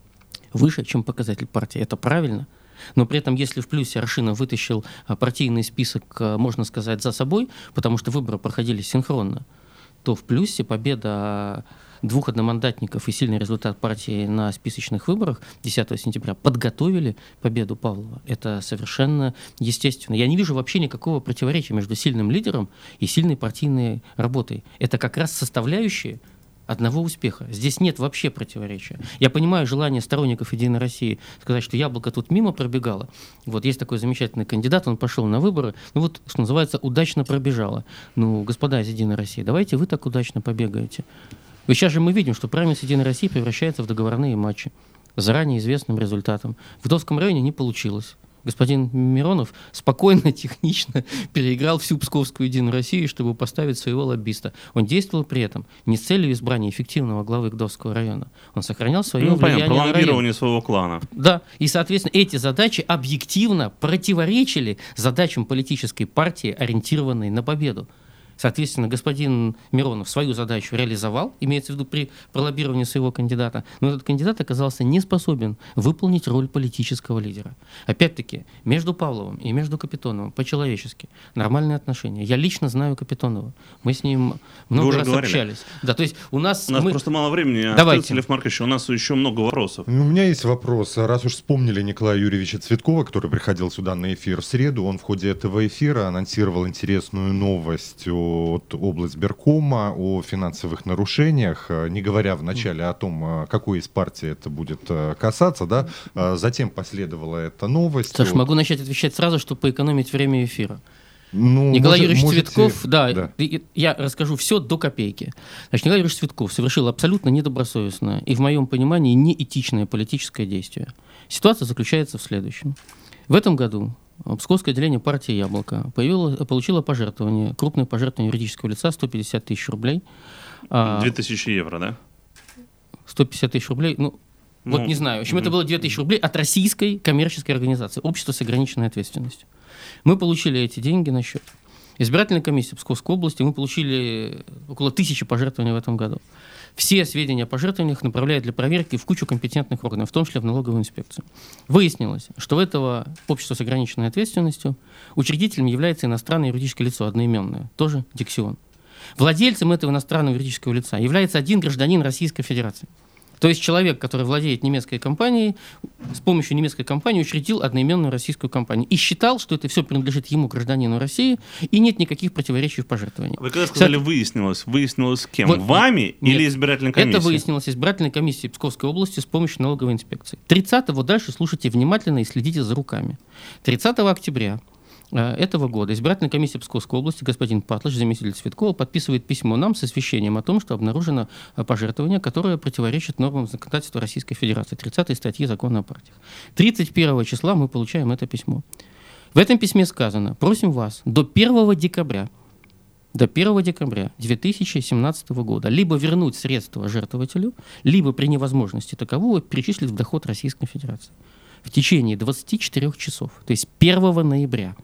выше, чем показатель партии. Это правильно. Но при этом, если в Плюсе Аршинов вытащил партийный список, можно сказать, за собой, потому что выборы проходили синхронно, то в Плюсе победа двух одномандатников и сильный результат партии на списочных выборах десятого сентября подготовили победу Павлова. Это совершенно естественно. Я не вижу вообще никакого противоречия между сильным лидером и сильной партийной работой. Это как раз составляющие одного успеха. Здесь нет вообще противоречия. Я понимаю желание сторонников «Единой России» сказать, что «Яблоко» тут мимо пробегало. Вот есть такой замечательный кандидат, он пошел на выборы, ну вот, что называется, удачно пробежало. Ну, господа из «Единой России», давайте вы так удачно побегаете. Ведь сейчас же мы видим, что праймерис «Единой России» превращается в договорные матчи с заранее известным результатом. В Гдовском районе не получилось. Господин Миронов спокойно, технично переиграл всю Псковскую «Единую Россию», чтобы поставить своего лоббиста. Он действовал при этом не с целью избрания эффективного главы Гдовского района. Он сохранял свое ну, влияние понятно, на пролонгирование район. своего клана. Да, и, соответственно, эти задачи объективно противоречили задачам политической партии, ориентированной на победу. Соответственно, господин Миронов свою задачу реализовал, имеется в виду при пролоббировании своего кандидата, но этот кандидат оказался не способен выполнить роль политического лидера. Опять-таки, между Павловым и между Капитоновым по-человечески нормальные отношения. Я лично знаю Капитонова. Мы с ним много раз говорили. общались. Да, то есть у нас... У нас мы... просто мало времени. Давайте. Лев Маркович, у нас еще много вопросов. У меня есть вопрос. Раз уж вспомнили Николая Юрьевича Цветкова, который приходил сюда на эфир в среду, он в ходе этого эфира анонсировал интересную новость от облсберкома о финансовых нарушениях, не говоря вначале о том, какой из партий это будет касаться, да, затем последовала эта новость. Саша, вот. могу начать отвечать сразу, чтобы поэкономить время эфира. Ну, Николай может, Юрьевич можете... Цветков, да, да, я расскажу все до копейки. Значит, Николай Юрьевич Цветков совершил абсолютно недобросовестное и, в моем понимании, неэтичное политическое действие. Ситуация заключается в следующем. В этом году Псковское отделение партии «Яблоко» появило, получило пожертвование, крупное пожертвование юридического лица, сто пятьдесят тысяч рублей. две тысячи евро, да? сто пятьдесят тысяч рублей, ну, ну, вот не знаю. В общем, это было две тысячи рублей от российской коммерческой организации, общество с ограниченной ответственностью. Мы получили эти деньги на счет. Избирательная комиссия Псковской области, мы получили около тысячи пожертвований в этом году. Все сведения о пожертвованиях направляют для проверки в кучу компетентных органов, в том числе в налоговую инспекцию. Выяснилось, что у этого общества с ограниченной ответственностью учредителем является иностранное юридическое лицо, одноименное, тоже Дексион. Владельцем этого иностранного юридического лица является один гражданин Российской Федерации. То есть человек, который владеет немецкой компанией, с помощью немецкой компании учредил одноименную российскую компанию и считал, что это все принадлежит ему, гражданину России, и нет никаких противоречий в пожертвовании. Вы когда сказали Кстати, «выяснилось», выяснилось с кем? Вот, Вами нет, или избирательной комиссией? Это выяснилось избирательной комиссией Псковской области с помощью налоговой инспекции. тридцатого дальше слушайте внимательно и следите за руками. тридцатого октября этого года избирательная комиссия Псковской области, господин Патлыч, заместитель Цветкова, подписывает письмо нам с извещением о том, что обнаружено пожертвование, которое противоречит нормам законодательства Российской Федерации, тридцатой статьи Закона о партиях. тридцать первого числа мы получаем это письмо. В этом письме сказано: просим вас до первого декабря, до первого декабря две тысячи семнадцатого года либо вернуть средства жертвователю, либо при невозможности такового перечислить в доход Российской Федерации. В течение двадцати четырёх часов, то есть первого ноября,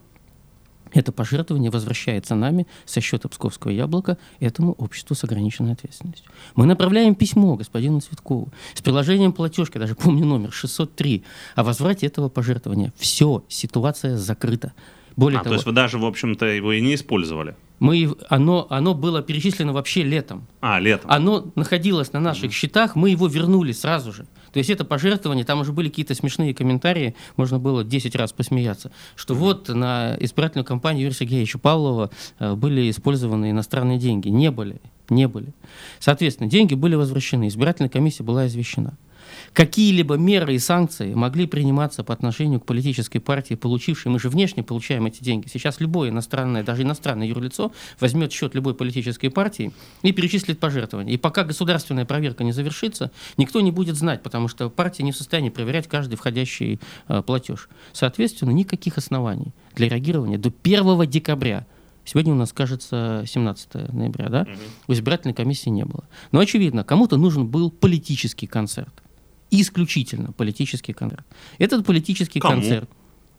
это пожертвование возвращается нами со счета Псковского «Яблока» этому обществу с ограниченной ответственностью. Мы направляем письмо господину Цветкову с приложением платежки, даже помню номер, шестьсот три, о возврате этого пожертвования. Все, ситуация закрыта. Более а, того, то есть вы даже, в общем-то, его и не использовали? Мы, оно, оно было перечислено вообще летом. А, летом. Оно находилось на наших mm-hmm. счетах, мы его вернули сразу же. То есть это пожертвование, там уже были какие-то смешные комментарии, можно было десять раз посмеяться, что mm-hmm. вот на избирательную кампанию Юрия Сергеевича Павлова э, были использованы иностранные деньги. Не были, не были. Соответственно, деньги были возвращены, избирательная комиссия была извещена. какие-либо меры и санкции могли приниматься по отношению к политической партии, получившей, мы же внешне получаем эти деньги. Сейчас любое иностранное, даже иностранное юрлицо возьмет счет любой политической партии и перечислит пожертвования. И пока государственная проверка не завершится, никто не будет знать, потому что партия не в состоянии проверять каждый входящий э, платеж. Соответственно, никаких оснований для реагирования до первого декабря. Сегодня у нас, кажется, семнадцатое ноября, да? Mm-hmm. У избирательной комиссии не было. Но, очевидно, кому-то нужен был политический концерт. Исключительно политический концерт. Этот политический Кому? концерт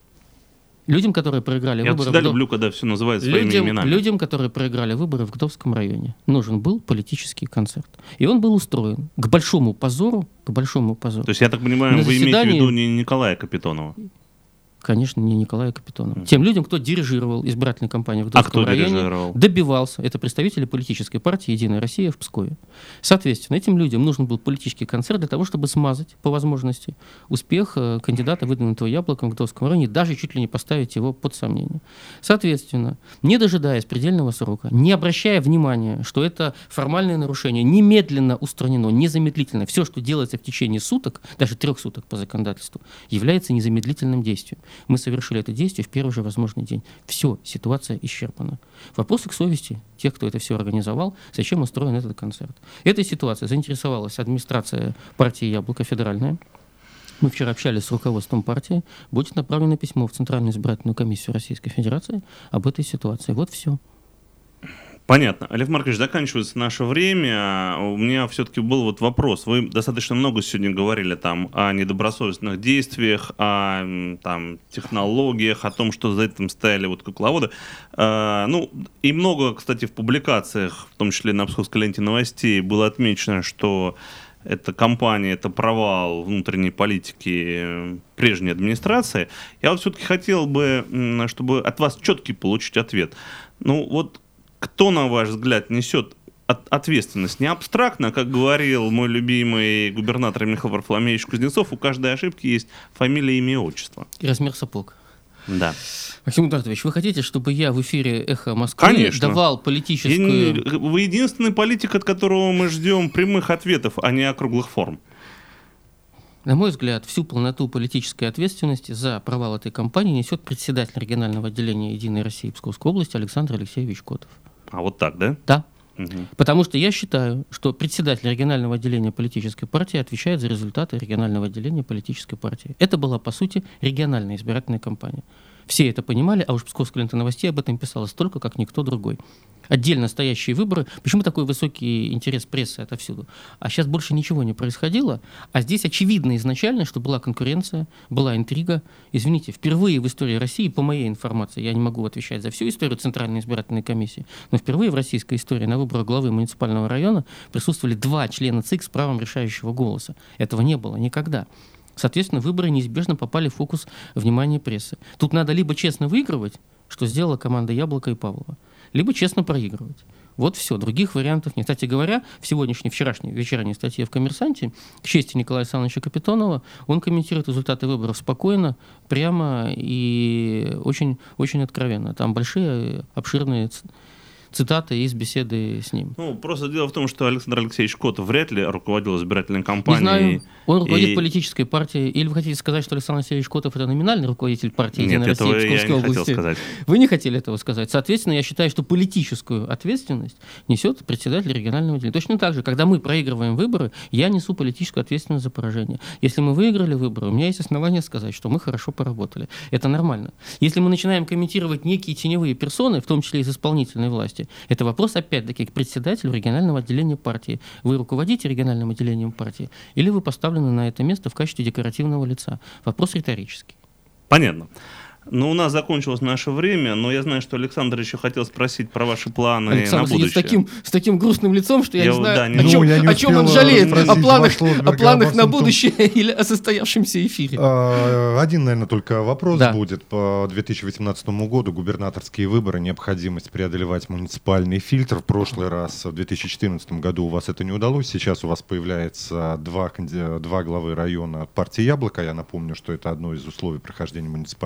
людям, которые проиграли Я выборы... Я всегда в... люблю, когда все называют своими людям, именами. Людям, которые проиграли выборы в Гдовском районе, нужен был политический концерт. И он был устроен к большому позору, к большому позору. То есть, я так понимаю, вы заседании... имеете в виду не Николая Капитонова? Конечно, не Николая Капитонова. Mm. Тем людям, кто дирижировал избирательной кампанией в Гдовском а кто районе, дирижировал? добивался, это представители политической партии «Единая Россия» в Пскове. Соответственно, этим людям нужен был политический концерт для того, чтобы смазать, по возможности, успех кандидата, выдвинутого Яблоком в Гдовском районе, даже чуть ли не поставить его под сомнение. Соответственно, не дожидаясь предельного срока, не обращая внимания, что это формальное нарушение немедленно устранено, незамедлительно, все, что делается в течение суток, даже трех суток по законодательству, является незамедлительным действием. Мы совершили это действие в первый же возможный день. Все, ситуация исчерпана. Вопросы к совести тех, кто это все организовал, зачем устроен этот концерт. Этой ситуацией заинтересовалась администрация партии «Яблоко» федеральная. Мы вчера общались с руководством партии. Будет направлено письмо в Центральную избирательную комиссию Российской Федерации об этой ситуации. Вот все. Понятно. Олег Маркович, заканчивается наше время. У меня все-таки был вот вопрос. Вы достаточно много сегодня говорили там о недобросовестных действиях, о там, технологиях, о том, что за этим стояли вот кукловоды. А, ну, и много, кстати, в публикациях, в том числе на Псковской ленте новостей, было отмечено, что эта кампания, это провал внутренней политики прежней администрации. Я вот все-таки хотел бы, чтобы от вас четкий получить ответ. Ну, вот кто, на ваш взгляд, несет от- ответственность? Не абстрактно, как говорил мой любимый губернатор Михаил Варфоломеевич Кузнецов, у каждой ошибки есть фамилия, имя, отчество. И размер сапог. Да. Максим Эдуардович, вы хотите, чтобы я в эфире «Эхо Москвы» Конечно. давал политическую... И, вы единственный политик, от которого мы ждем прямых ответов, а не округлых форм. На мой взгляд, всю полноту политической ответственности за провал этой кампании несет председатель регионального отделения «Единой России» Псковской области Александр Алексеевич Котов. А вот так, да? Да. Угу. Потому что я считаю, что председатель регионального отделения политической партии отвечает за результаты регионального отделения политической партии. Это была, по сути, региональная избирательная кампания. Все это понимали, а уж Псковская лента новостей об этом писала столько, как никто другой. Отдельно стоящие выборы. Почему такой высокий интерес прессы отовсюду? А сейчас больше ничего не происходило. А здесь очевидно изначально, что была конкуренция, была интрига. Извините, впервые в истории России, по моей информации, я не могу отвечать за всю историю Центральной избирательной комиссии, но впервые в российской истории на выборах главы муниципального района присутствовали два члена ЦИК с правом решающего голоса. Этого не было никогда. Соответственно, выборы неизбежно попали в фокус внимания прессы. Тут надо либо честно выигрывать, что сделала команда Яблока и Павлова, либо честно проигрывать. Вот все, других вариантов нет. Кстати говоря, в сегодняшней, вчерашней вечерней статье в «Коммерсанте» к чести Николая Александровича Капитонова он комментирует результаты выборов спокойно, прямо и очень, очень откровенно. Там большие, обширные цитаты из беседы с ним. Ну, просто дело в том, что Александр Алексеевич Котов вряд ли руководил избирательной кампанией. Не знаю, он руководит и... политической партией. Или вы хотите сказать, что Александр Алексеевич Котов это номинальный руководитель партии «Единая Нет, Россия» этого Псковской я не области? хотел сказать. Вы не хотели этого сказать. Соответственно, я считаю, что политическую ответственность несет председатель регионального отделения. Точно так же, когда мы проигрываем выборы, я несу политическую ответственность за поражение. Если мы выиграли выборы, у меня есть основания сказать, что мы хорошо поработали. Это нормально. Если мы начинаем комментировать некие теневые персоны, в том числе из исполнительной власти, это вопрос опять-таки к председателю регионального отделения партии. Вы руководите региональным отделением партии или вы поставлены на это место в качестве декоративного лица? Вопрос риторический. Понятно. Но у нас закончилось наше время, но я знаю, что Александр еще хотел спросить про ваши планы Александр на будущее. С таким, с таким грустным лицом, что я, Я не знаю, да, не о, чем, ну, о чем он жалеет, о планах, о планах на том... будущее или о состоявшемся эфире. Один, наверное, только вопрос да. будет. По две тысячи восемнадцатому году губернаторские выборы, необходимость преодолевать муниципальный фильтр. В прошлый раз, в две тысячи четырнадцатом году, у вас это не удалось. Сейчас у вас появляется два, два главы района от партии «Яблоко». Я напомню, что это одно из условий прохождения муниципального фильтра.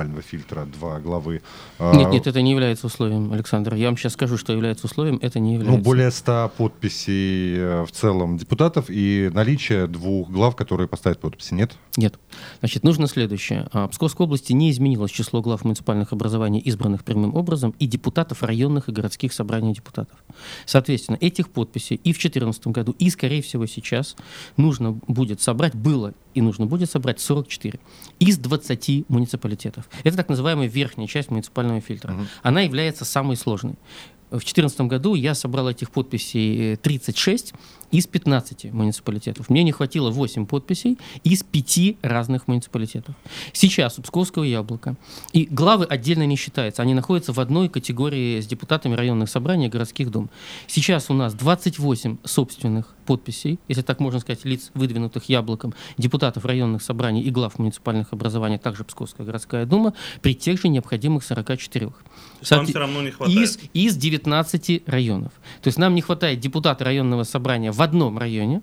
фильтра, два главы. Нет, нет, это не является условием, Александр. Я вам сейчас скажу, что является условием, это не является. Ну, более ста подписей в целом депутатов и наличие двух глав, которые поставят подписи, нет? Нет. Значит, нужно следующее. В Псковской области не изменилось число глав муниципальных образований, избранных прямым образом, и депутатов районных и городских собраний депутатов. Соответственно, этих подписей и в две тысячи четырнадцатом году, и, скорее всего, сейчас нужно будет собрать, было и нужно будет собрать сорок четыре из двадцати муниципалитетов. Это так называемая верхняя часть муниципального фильтра. Uh-huh. Она является самой сложной. В две тысячи четырнадцатом году я собрал этих подписей тридцать шесть из пятнадцати муниципалитетов. Мне не хватило восемь подписей из пяти разных муниципалитетов. Сейчас у Псковского яблока, и главы отдельно не считаются, они находятся в одной категории с депутатами районных собраний и городских дум. Сейчас у нас двадцать восемь собственных подписей, если так можно сказать, лиц, выдвинутых яблоком, депутатов районных собраний и глав муниципальных образований, также Псковская городская дума, при тех же необходимых сорока четырёх. Вам все равно не хватает. Из, из девятнадцати районов. То есть нам не хватает депутата районного собрания в одном районе,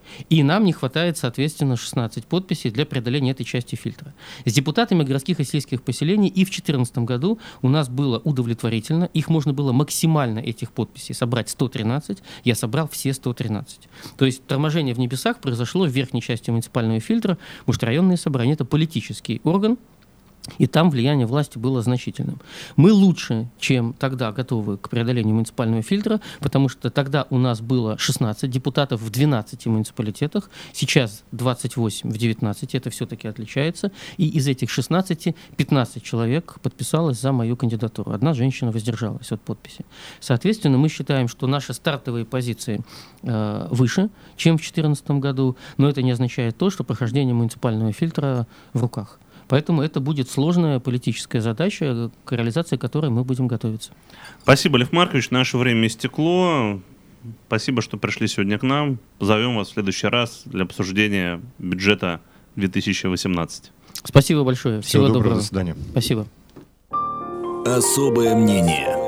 и нам не хватает, соответственно, шестнадцати подписей для преодоления этой части фильтра. С депутатами городских и сельских поселений и в две тысячи четырнадцатом году у нас было удовлетворительно. Их можно было максимально, этих подписей, собрать сто тринадцать. Я собрал все сто тринадцать. То есть торможение в небесах произошло в верхней части муниципального фильтра, потому что районные собрания — это политический орган, и там влияние власти было значительным. Мы лучше, чем тогда, готовы к преодолению муниципального фильтра, потому что тогда у нас было шестнадцать депутатов в двенадцати муниципалитетах, сейчас двадцать восемь в девятнадцати, это все-таки отличается, и из этих шестнадцати пятнадцать человек подписалось за мою кандидатуру. Одна женщина воздержалась от подписи. Соответственно, мы считаем, что наши стартовые позиции э, выше, чем в две тысячи четырнадцатом году, но это не означает то, что прохождение муниципального фильтра в руках. Поэтому это будет сложная политическая задача, к реализации которой мы будем готовиться. Спасибо, Лев Маркович. Наше время истекло. Спасибо, что пришли сегодня к нам. Позовем вас в следующий раз для обсуждения бюджета две тысячи восемнадцать. Спасибо большое. Всего, Всего доброго. доброго. До свидания. Спасибо. Особое мнение.